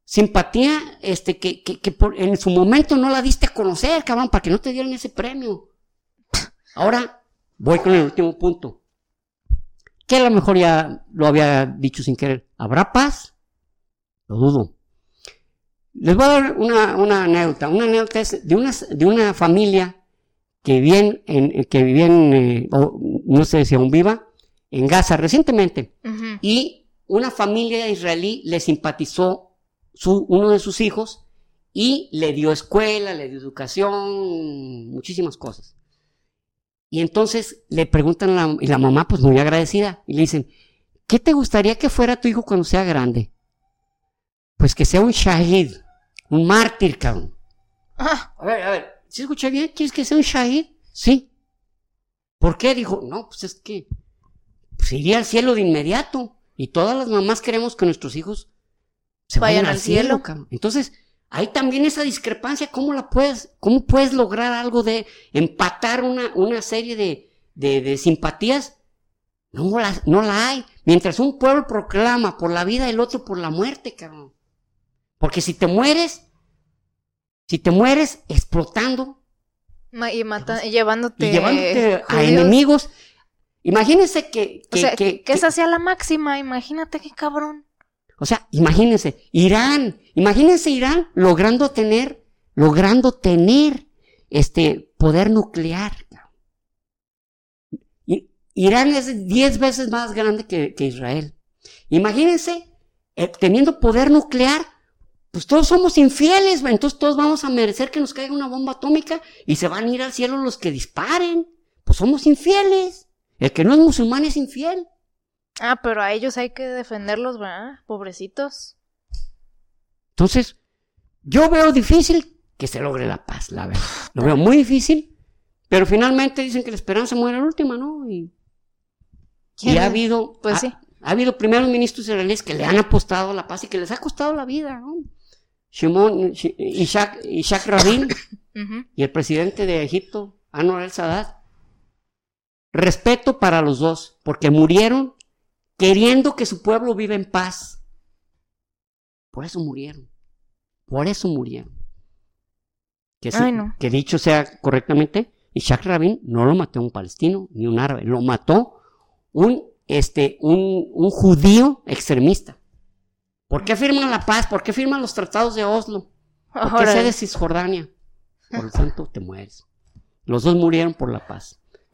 simpatía este, que, que, que por, en su momento no la diste a conocer, cabrón, para que no te dieran ese premio. Ahora voy con el último punto, que a lo mejor ya lo había dicho sin querer. ¿Habrá paz? Lo dudo. Les voy a dar una, una anécdota. Una anécdota es de una, de una familia que vivían, en, que vivían eh, o, no sé si aún viva, en Gaza recientemente. Uh-huh. Y una familia israelí le simpatizó su, uno de sus hijos y le dio escuela, le dio educación, muchísimas cosas. Y entonces le preguntan, la, y la mamá pues muy agradecida, y le dicen, ¿qué te gustaría que fuera tu hijo cuando sea grande? Pues que sea un shahid, un mártir, cabrón. Ah, a ver, a ver, ¿sí escuché bien? ¿Quieres que sea un shahid? Sí. ¿Por qué? Dijo, no, pues es que pues iría al cielo de inmediato. Y todas las mamás queremos que nuestros hijos se vayan, vayan al cielo, cielo cabrón. Entonces, hay también esa discrepancia. ¿Cómo la puedes, cómo puedes lograr algo de empatar una, una serie de, de, de simpatías? No la, no la hay. Mientras un pueblo proclama por la vida, el otro por la muerte, cabrón. Porque si te mueres, si te mueres explotando y mata, y llevándote, y llevándote a enemigos, imagínense que, que, o sea, que, que esa sea la máxima, imagínate qué cabrón. O sea, imagínense, Irán, imagínense Irán logrando tener, logrando tener este poder nuclear. Y, Irán es diez veces más grande que, que Israel. Imagínense eh, teniendo poder nuclear. Pues todos somos infieles, entonces todos vamos a merecer que nos caiga una bomba atómica y se van a ir al cielo los que disparen. Pues somos infieles. El que no es musulmán es infiel. Ah, pero a ellos hay que defenderlos, ¿verdad? Pobrecitos. Entonces, yo veo difícil que se logre la paz, la verdad. Lo veo muy difícil, pero finalmente dicen que la esperanza muere la última, ¿no? Y, y ha habido... Pues ha, sí. Ha habido primeros ministros israelíes que le han apostado a la paz y que les ha costado la vida, ¿no? Shimon, Ishak, Ishak Rabin uh-huh. y el presidente de Egipto, Anwar el-Sadat. Respeto para los dos, porque murieron queriendo que su pueblo viva en paz. Por eso murieron. Por eso murieron. Que, Ay, no. que dicho sea correctamente, Ishak Rabin no lo mató un palestino ni un árabe, lo mató un, este, un, un judío extremista. ¿Por qué firman la paz? ¿Por qué firman los tratados de Oslo? ¿Por qué cedes Cisjordania? Por lo tanto, te mueres. Los dos murieron por la paz.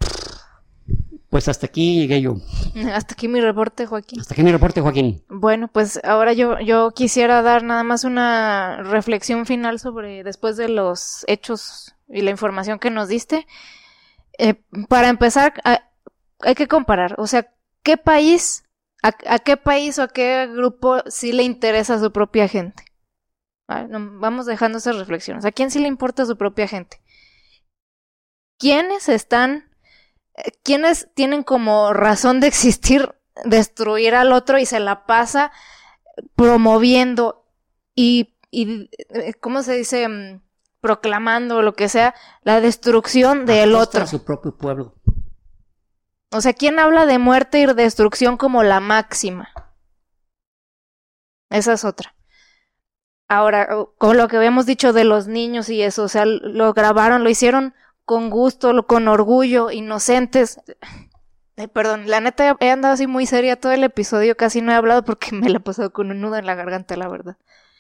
Pues hasta aquí llegué yo. Hasta aquí mi reporte, Joaquín. Hasta aquí mi reporte, Joaquín. Bueno, pues ahora yo, yo quisiera dar nada más una reflexión final sobre, después de los hechos y la información que nos diste. Eh, para empezar, a, hay que comparar. O sea, ¿qué país... ¿A, ¿A qué país o a qué grupo sí le interesa a su propia gente? Vale, no, vamos dejando esas reflexiones. ¿A quién sí le importa a su propia gente? ¿Quiénes están, quiénes tienen como razón de existir destruir al otro y se la pasa promoviendo y, y ¿cómo se dice? Proclamando, lo que sea, la destrucción del otro. A su propio pueblo. O sea, ¿quién habla de muerte y destrucción como la máxima? Esa es otra. Ahora, con lo que habíamos dicho de los niños y eso, o sea, lo grabaron, lo hicieron con gusto, con orgullo, inocentes. Ay, perdón, la neta he andado así muy seria todo el episodio, casi no he hablado porque me la he pasado con un nudo en la garganta, la verdad.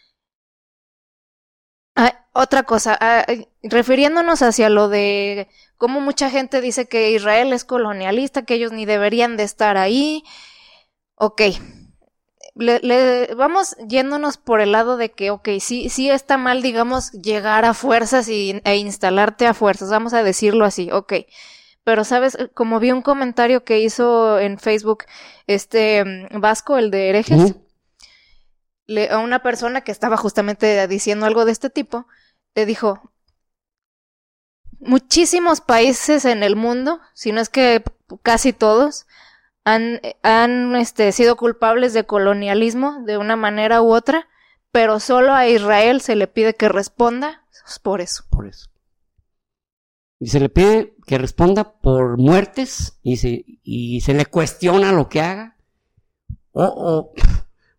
Ah, otra cosa, ah, refiriéndonos hacia lo de cómo mucha gente dice que Israel es colonialista, que ellos ni deberían de estar ahí. Ok, le, le, vamos yéndonos por el lado de que, ok, sí, sí está mal, digamos, llegar a fuerzas y, e instalarte a fuerzas, vamos a decirlo así, ok. Pero, ¿sabes? Como vi un comentario que hizo en Facebook este Vasco, el de herejes, uh-huh. Le, a una persona que estaba justamente diciendo algo de este tipo, le dijo, muchísimos países en el mundo, si no es que casi todos, han, han este, sido culpables de colonialismo de una manera u otra, pero solo a Israel se le pide que responda por eso. Por eso. Y se le pide que responda por muertes y se, y se le cuestiona lo que haga. O... o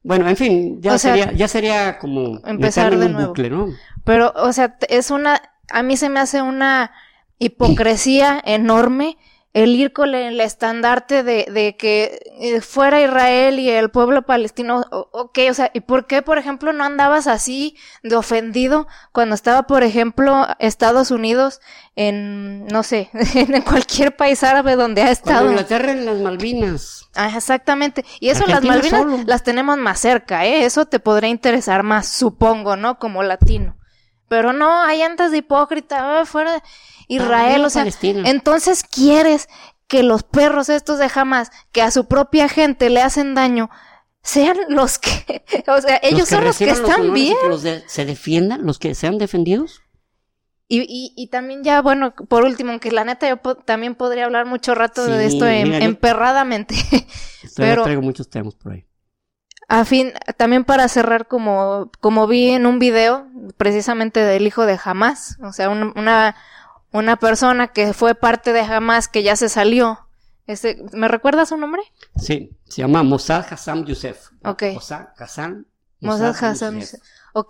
Bueno, en fin, ya, o sea, sería, ya sería como empezar en de un nuevo. bucle, ¿no? Pero, o sea, es una, a mí se me hace una hipocresía enorme el ir con el estandarte de, de que fuera Israel y el pueblo palestino, ok, o sea, ¿y por qué, por ejemplo, no andabas así de ofendido cuando estaba, por ejemplo, Estados Unidos en, no sé, en cualquier país árabe donde ha estado? Cuando Inglaterra en las Malvinas. Ah, exactamente, y eso Argentina las Malvinas solo. las tenemos más cerca, ¿eh? Eso te podría interesar más, supongo, ¿no? Como latino. Pero no, ahí andas de hipócrita, oh, fuera Israel, ah, o sea, Palestina. Entonces quieres que los perros estos de Hamas, que a su propia gente le hacen daño, sean los que, o sea, ellos los son los que están los bien. Que los de, se defiendan, los que sean defendidos. Y, y, y también ya, bueno, por último, aunque la neta yo po- también podría hablar mucho rato sí, de esto en, mira, emperradamente. Pero traigo muchos temas por ahí. A fin, también para cerrar, como, como vi en un video, precisamente del hijo de Hamas, o sea, un, una, una persona que fue parte de Hamas que ya se salió. Este, ¿me recuerdas su nombre? Sí, se llama Mossad Hassam Youssef. Ok. Mossad Hassan. Mossad Hassam Youssef. Ok.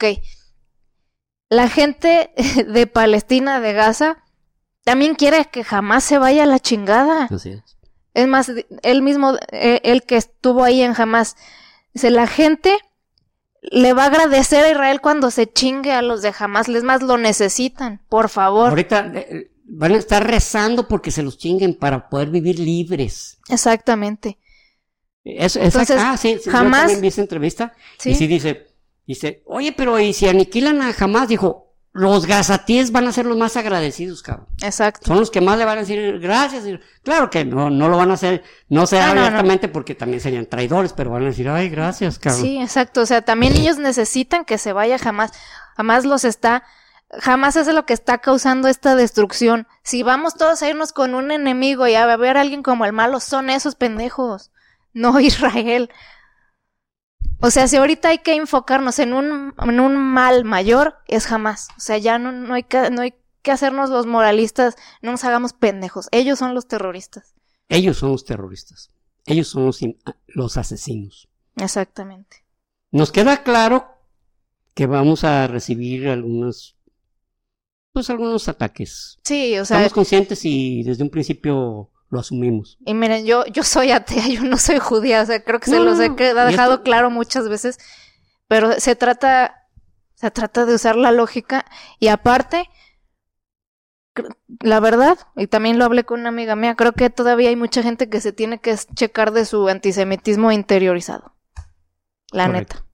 La gente de Palestina, de Gaza, también quiere que Hamas se vaya a la chingada. Así es. Es más, él mismo, él que estuvo ahí en Hamas, dice, la gente le va a agradecer a Israel cuando se chingue a los de Hamas, les más lo necesitan, por favor. Ahorita eh, van a estar rezando porque se los chinguen para poder vivir libres. Exactamente. Eso, Entonces, ah, sí, sí, Hamas, yo también vi esa entrevista. ¿Sí? Y sí dice, dice, oye, pero ¿y si aniquilan a Hamas? Dijo, los gazatíes van a ser los más agradecidos, cabrón. Exacto. Son los que más le van a decir gracias. Claro que no, no lo van a hacer, no será ah, no, abiertamente no. Porque también serían traidores, pero van a decir, ay, gracias, cabrón. Sí, exacto. O sea, también ellos necesitan que se vaya Hamas. Hamas los está, Hamas es lo que está causando esta destrucción. Si vamos todos a irnos con un enemigo y a ver a alguien como el malo, son esos pendejos, no Israel. O sea, si ahorita hay que enfocarnos en un, en un mal mayor, es Hamas. O sea, ya no, no, hay que, no hay que hacernos los moralistas, no nos hagamos pendejos. Ellos son los terroristas. Ellos son los terroristas. Ellos son los, los asesinos. Exactamente. Nos queda claro que vamos a recibir algunos, pues algunos ataques. Sí, o sea. Estamos conscientes y desde un principio lo asumimos. Y miren, yo, yo soy atea, yo no soy judía, o sea, creo que no, se los he dejado esto... claro muchas veces, pero se trata, se trata de usar la lógica, y aparte, la verdad, y también lo hablé con una amiga mía, creo que todavía hay mucha gente que se tiene que checar de su antisemitismo interiorizado. La Correcto. Neta.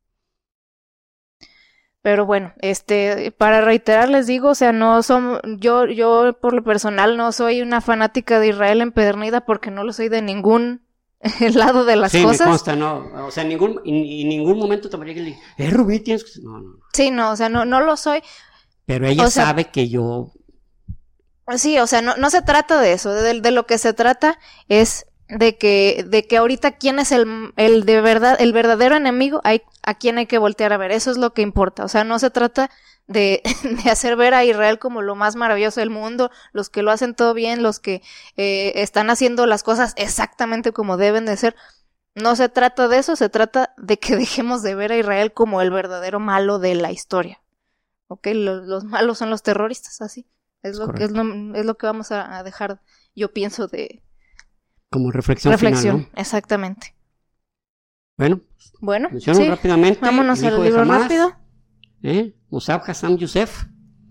Pero bueno, este, para reiterar les digo, o sea, no son, yo, yo por lo personal no soy una fanática de Israel empedernida porque no lo soy de ningún lado de las sí, cosas. Sí, me consta, no, o sea, en ningún, en ningún momento te podría decir, eh, Rubí, tienes que, no, no. Sí, no, o sea, no, no lo soy. Pero ella o sea, sabe que yo. Sí, o sea, no, no se trata de eso, de, de lo que se trata es de que, de que ahorita quién es el, el de verdad, el verdadero enemigo, hay, a quién hay que voltear a ver, eso es lo que importa, o sea, no se trata de, de hacer ver a Israel como lo más maravilloso del mundo, los que lo hacen todo bien, los que eh, están haciendo las cosas exactamente como deben de ser, no se trata de eso, se trata de que dejemos de ver a Israel como el verdadero malo de la historia, ¿ok? Los, los malos son los terroristas, así, es lo, que, es lo, es lo que vamos a, a dejar, yo pienso, de como reflexión, reflexión final, ¿no? Exactamente. Bueno, bueno sí. rápidamente. Vámonos al libro Hamas, rápido. ¿eh? Mossad Hassam Youssef.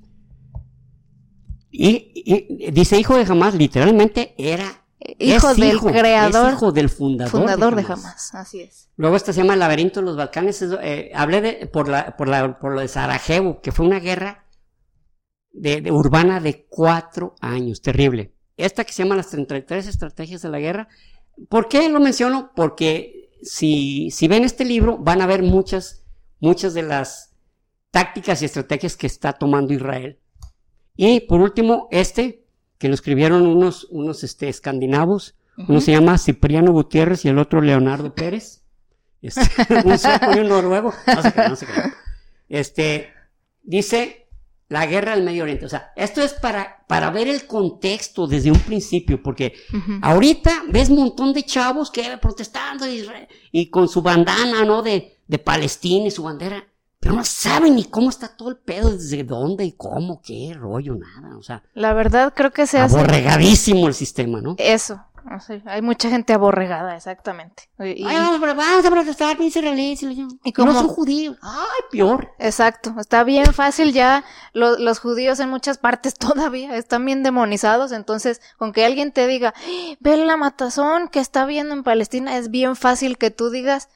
Y, y dice hijo de Hamas, literalmente era hijo del hijo, creador, es hijo del fundador, fundador de, de, Hamas. de Hamas. Así es. Luego esta se llama El laberinto de los Balcanes. Eh, hablé de por la por la por lo de Sarajevo, que fue una guerra de, de urbana de cuatro años, terrible. Esta que se llama las treinta y tres estrategias de la guerra. ¿Por qué lo menciono? Porque si, si ven este libro van a ver muchas, muchas de las tácticas y estrategias que está tomando Israel. Y por último, este, que lo escribieron unos, unos este, escandinavos. Uh-huh. Uno se llama Cipriano Gutiérrez y el otro Leonardo Pérez. Este, un sueco y un noruego. No sé qué, no sé qué. Este, dice, la guerra del Medio Oriente. O sea, esto es para, para ver el contexto desde un principio, porque uh-huh. ahorita ves un montón de chavos que protestando y, y con su bandana, ¿no? De, de Palestina y su bandera, pero no saben ni cómo está todo el pedo, desde dónde y cómo, qué rollo, nada, o sea. La verdad creo que se hace... Aborregadísimo el sistema, ¿no? Eso. O sea, hay mucha gente aborregada, exactamente. Y, Ay, vamos, vamos a protestar, mis israelíes. Y como no son judíos. Ay, peor. Exacto. Está bien fácil ya. Lo, los judíos en muchas partes todavía están bien demonizados. Entonces, con que alguien te diga, ve la matazón que está viendo en Palestina, es bien fácil que tú digas,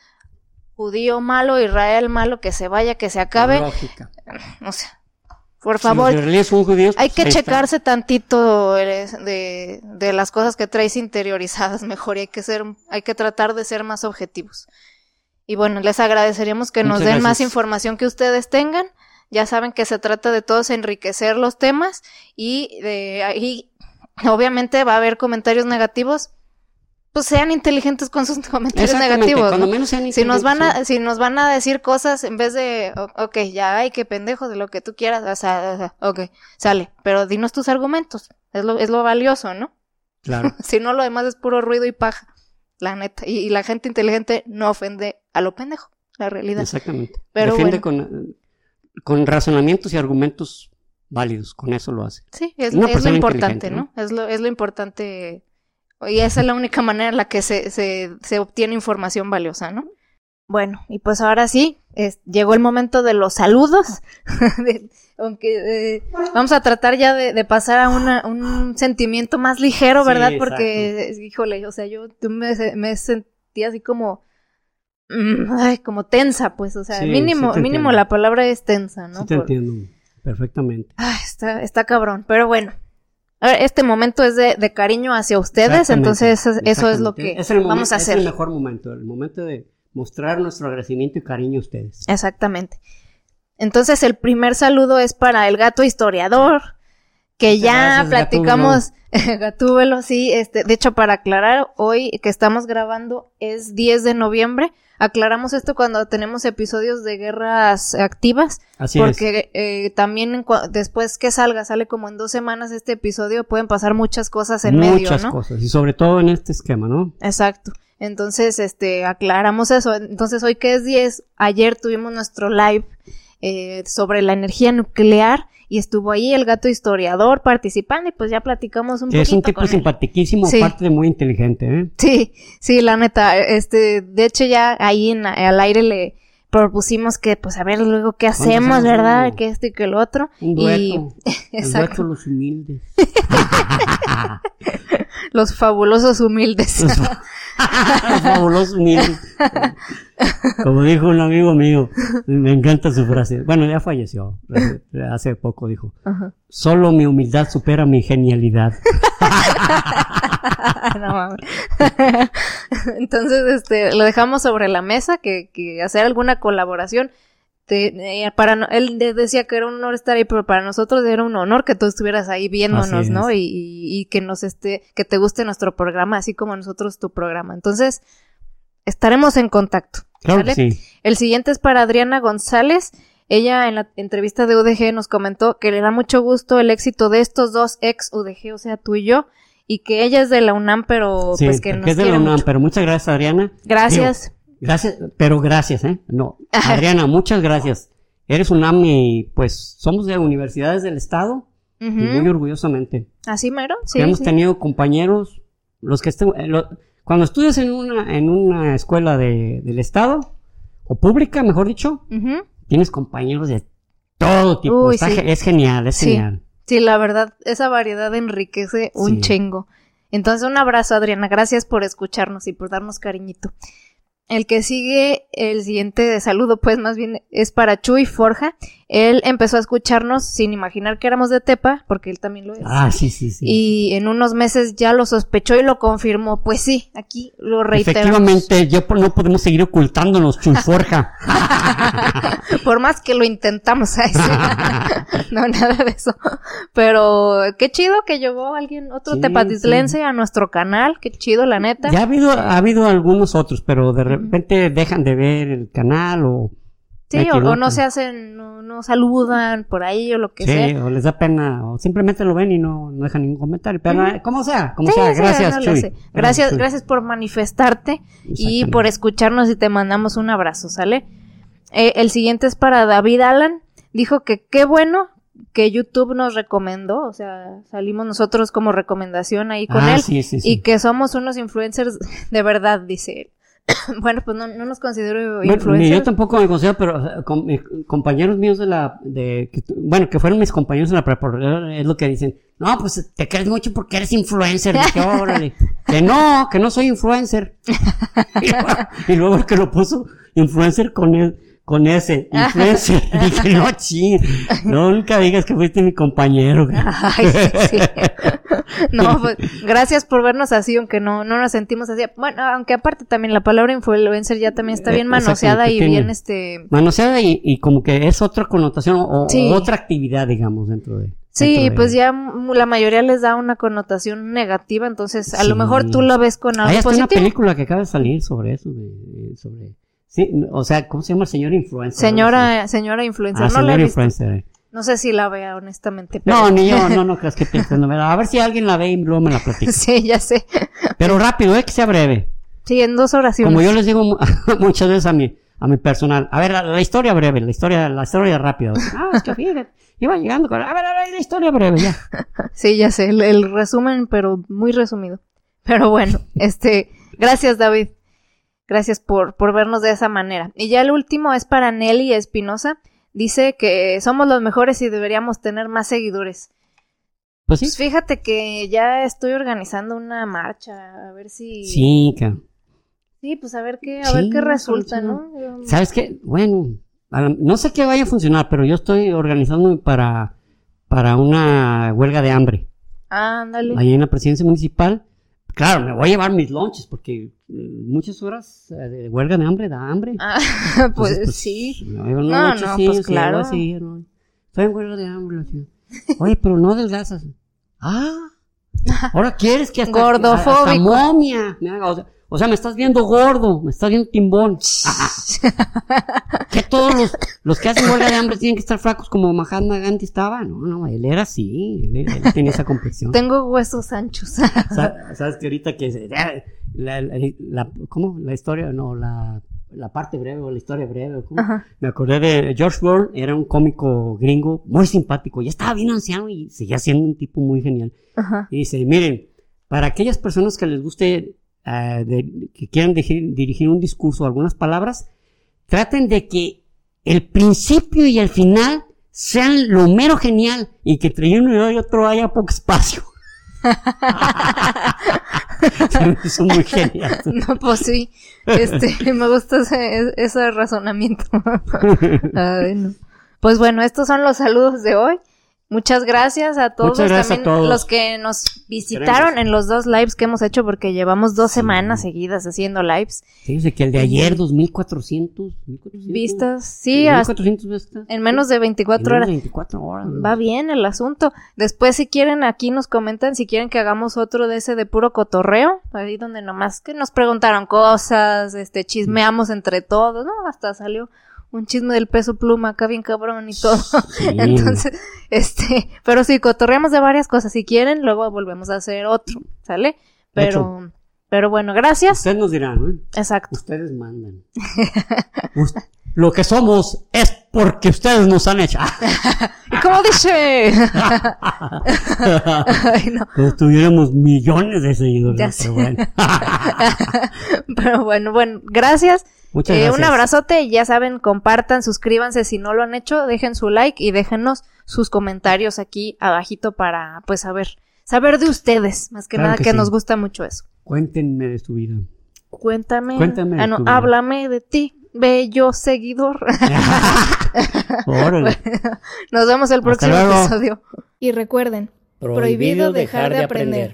judío malo, Israel malo, que se vaya, que se acabe. Lógica. O sea. Por favor, si los israelíes son judíos, hay pues que checarse está. tantito de, de las cosas que traes interiorizadas mejor y hay que ser, hay que tratar de ser más objetivos. Y bueno, les agradeceríamos que nos Muchas den gracias. más información que ustedes tengan. Ya saben que se trata de todos enriquecer los temas y de ahí obviamente va a haber comentarios negativos. Pues sean inteligentes con sus comentarios negativos. Cuando ¿no? menos sean si nos van a, sí. si nos van a decir cosas en vez de, ok, ya, ay, qué pendejo de lo que tú quieras, o sea, ok, sale, pero dinos tus argumentos, es lo, es lo valioso, ¿no? Claro. Si no, lo demás es puro ruido y paja, la neta, y, y la gente inteligente no ofende a lo pendejo, la realidad. Exactamente. Pero Defiende bueno. con, con razonamientos y argumentos válidos, con eso lo hace. Sí, es, es lo importante, ¿no? ¿no? Es lo, es lo importante. Y esa es la única manera en la que se, se, se obtiene información valiosa, ¿no? Bueno, y pues ahora sí, es, llegó el momento de los saludos. de, aunque eh, vamos a tratar ya de, de pasar a una, un sentimiento más ligero, ¿verdad? Sí, porque, exacto. híjole, o sea, yo me, me sentí así como, mm, ay, como tensa, pues, o sea, sí, mínimo, sí mínimo la palabra es tensa, ¿no? Sí te Por, entiendo perfectamente. Ay, está, está cabrón, pero bueno. Este momento es de, de cariño hacia ustedes, entonces eso, eso es lo que es el vamos momento, a hacer. Es el mejor momento, el momento de mostrar nuestro agradecimiento y cariño a ustedes. Exactamente. Entonces el primer saludo es para el gato historiador, que Muchas ya gracias, platicamos, Gatúbelo. Gatúbelo, sí, este, de hecho para aclarar, hoy que estamos grabando es diez de noviembre, aclaramos esto cuando tenemos episodios de guerras activas, Así porque eh, también en, después que salga, sale como en dos semanas este episodio, pueden pasar muchas cosas en muchas medio, ¿no? Muchas cosas, y sobre todo en este esquema, ¿no? Exacto. Entonces, este, aclaramos eso. Entonces, hoy que es diez, ayer tuvimos nuestro live eh, sobre la energía nuclear y estuvo ahí el gato historiador participando y pues ya platicamos un sí, poquito. Es un tipo simpaticísimo, sí. aparte de muy inteligente, ¿eh? Sí, sí, la neta, este, de hecho ya ahí en, al aire le propusimos que, pues, a ver luego qué hacemos, ¿verdad? Un, que esto y que lo otro. Un dueto, y, el dueto los humildes. Los fabulosos humildes. Los, los fabulosos humildes. Como dijo un amigo mío, me encanta su frase. Bueno, ya falleció. Hace poco dijo: uh-huh. Solo mi humildad supera mi genialidad. No mames. Entonces, este, lo dejamos sobre la mesa, que, que hacer alguna colaboración. Te, eh, para no, él decía que era un honor estar ahí, pero para nosotros era un honor que tú estuvieras ahí viéndonos, ¿no? Y, y, y que nos esté, que te guste nuestro programa, así como a nosotros tu programa. Entonces, estaremos en contacto. Claro ¿vale? que sí. El siguiente es para Adriana González. Ella en la entrevista de U D G nos comentó que le da mucho gusto el éxito de estos dos ex U D G, o sea, tú y yo, y que ella es de la UNAM, pero sí, pues que nos es de la UNAM, mucho. Pero muchas gracias, Adriana. Gracias. Digo, gracias, pero gracias, ¿eh? No, Adriana, muchas gracias. Eres UNAM y pues somos de universidades del estado, uh-huh. y muy orgullosamente. Así mero, sí. Hemos sí. tenido compañeros, los que estén, lo, cuando estudias en una, en una escuela de, del estado, o pública, mejor dicho, uh-huh. tienes compañeros de todo tipo. Uy, Está, sí. Es genial, es sí. genial. Sí, la verdad, esa variedad enriquece un sí. chingo. Entonces, un abrazo, Adriana. Gracias por escucharnos y por darnos cariñito. El que sigue, el siguiente saludo, pues más bien es para Chuy Forja. Él empezó a escucharnos sin imaginar que éramos de Tepa, porque él también lo es. Ah, sí, sí, sí. Y en unos meses ya lo sospechó y lo confirmó. Pues sí, aquí lo reiteramos. Efectivamente, yo no podemos seguir ocultándonos, Chuy Forja. Por más que lo intentamos. Ay, sí. No, nada de eso. Pero qué chido que llevó alguien, otro sí, tepatitlense sí. a nuestro canal. Qué chido, la neta. Ya ha habido, ha habido algunos otros, pero de repente uh-huh. dejan de ver el canal o Sí, o, o no se hacen, no, no saludan por ahí o lo que sí, sea. Sí, o les da pena, o simplemente lo ven y no, no dejan ningún comentario. Pero uh-huh. como sea, como sí, sea, sí, gracias, no Chuy. Gracias, gracias, gracias por manifestarte y por escucharnos y te mandamos un abrazo, ¿sale? Eh, el siguiente es para David Alan. Dijo que qué bueno que YouTube nos recomendó, o sea, salimos nosotros como recomendación ahí con ah, él, sí, sí, sí. y que somos unos influencers de verdad, dice él. Bueno, pues no, no nos considero bueno, influencers. Yo tampoco me considero, pero o sea, con, eh, compañeros míos de la, de, que, bueno, que fueron mis compañeros en la preparatoria, es lo que dicen, no, pues te crees mucho porque eres influencer, dije, órale, que no, que no soy influencer. y, luego, y luego el que lo puso, influencer con él. Con ese, influencer. Dije, no, ching, no, nunca digas que fuiste mi compañero. Ay, sí. No, pues, gracias por vernos así, aunque no, no nos sentimos así. Bueno, aunque aparte también la palabra influencer ya también está bien manoseada y bien, este... Manoseada y, y como que es otra connotación o, sí. o otra actividad, digamos, dentro de... Sí, dentro de... pues ya la mayoría les da una connotación negativa, entonces a sí. lo mejor tú lo ves con algo Hay hasta positivo. Hay una película que acaba de salir sobre eso, de, sobre... Sí, o sea, ¿cómo se llama el señor influencer? Señora, ¿no? señora influencer. Ah, no señor la he influencer. Visto. No sé si la vea, honestamente. Pero... No, ni yo, no, no creas que pienses. No, a ver si alguien la ve y luego me la platica. Sí, ya sé. Pero rápido, eh, que sea breve. Sí, en dos oraciones. Como yo les digo muchas veces a mi, a mi personal. A ver, la, la historia breve, la historia, la historia rápida. Ah, es que fíjate, iba llegando con, a ver, a ver, la historia breve, ya. Sí, ya sé, el, el resumen, pero muy resumido. Pero bueno, este, gracias, David. Gracias por, por vernos de esa manera. Y ya el último es para Nelly Espinosa. Dice que somos los mejores y deberíamos tener más seguidores. Pues sí. Pues fíjate que ya estoy organizando una marcha, a ver si... Sí, claro. Sí, pues a ver qué, a sí, ver qué resulta, sí. ¿no? ¿Sabes qué? Bueno, no sé qué vaya a funcionar, pero yo estoy organizando para, para una huelga de hambre. Ah, ándale. Ahí en la presidencia municipal. Claro, me voy a llevar mis lunches porque muchas horas de huelga de hambre da hambre. Ah, pues, Entonces, pues sí. No, no, no sí, pues claro. A seguir, ¿no? Estoy en huelga de hambre. Oye, pero no adelgazas. Ah, ahora quieres que hasta, gordofóbico. hasta momia me haga, o sea, o sea, me estás viendo gordo, me estás viendo timbón. Que todos los, los que hacen huelga de hambre tienen que estar flacos como Mahatma Gandhi estaba. No, no, él era así, él, él tenía esa complexión. Tengo huesos anchos. ¿Sabes que ahorita que la, la, la, ¿cómo? La historia, no, la, la parte breve o la historia breve, ¿cómo? Me acordé de George Burns, era un cómico gringo muy simpático, ya estaba bien anciano y seguía siendo un tipo muy genial. Ajá. Y dice, miren, para aquellas personas que les guste Uh, de, que quieran dirigir, dirigir un discurso o algunas palabras, traten de que el principio y el final sean lo mero genial y que entre uno y otro haya poco espacio. Son muy geniales. No, pues sí, este, me gusta ese, ese razonamiento. Ay, no. Pues bueno, estos son los saludos de hoy. Muchas gracias a todos, gracias también a todos. Los que nos visitaron gracias. En los dos lives que hemos hecho, porque llevamos dos sí. semanas seguidas haciendo lives. Fíjese que el de ayer, dos mil cuatrocientos vistas, sí, mil cuatrocientos vistas. En menos de veinticuatro horas. veinticuatro horas. ¿No? Va bien el asunto. Después, si quieren, aquí nos comentan si quieren que hagamos otro de ese de puro cotorreo, ahí donde nomás que nos preguntaron cosas, este, chismeamos entre todos, ¿no? Hasta salió un chisme del Peso Pluma acá bien cabrón y todo. Sí. Entonces, este, pero sí, cotorreamos de varias cosas. Si quieren, luego volvemos a hacer otro, ¿sale? Pero, Hecho. pero bueno, gracias. Ustedes nos dirán, ¿no? Exacto. Ustedes mandan. Lo que somos es porque ustedes nos han hecho. ¿Y cómo dice? Ay, no. Pues tuviéramos millones de seguidores. Pero bueno. Pero bueno, bueno, gracias. Muchas gracias. Eh, un abrazote y ya saben, compartan, suscríbanse si no lo han hecho, dejen su like y déjenos sus comentarios aquí abajito para, pues, saber, saber de ustedes, más que claro nada que, que sí. Nos gusta mucho eso. Cuéntenme de su vida. Cuéntame. Cuéntame ah, no, háblame de ti, bello seguidor. Órale. Bueno, nos vemos el próximo episodio. Y recuerden, prohibido dejar de aprender.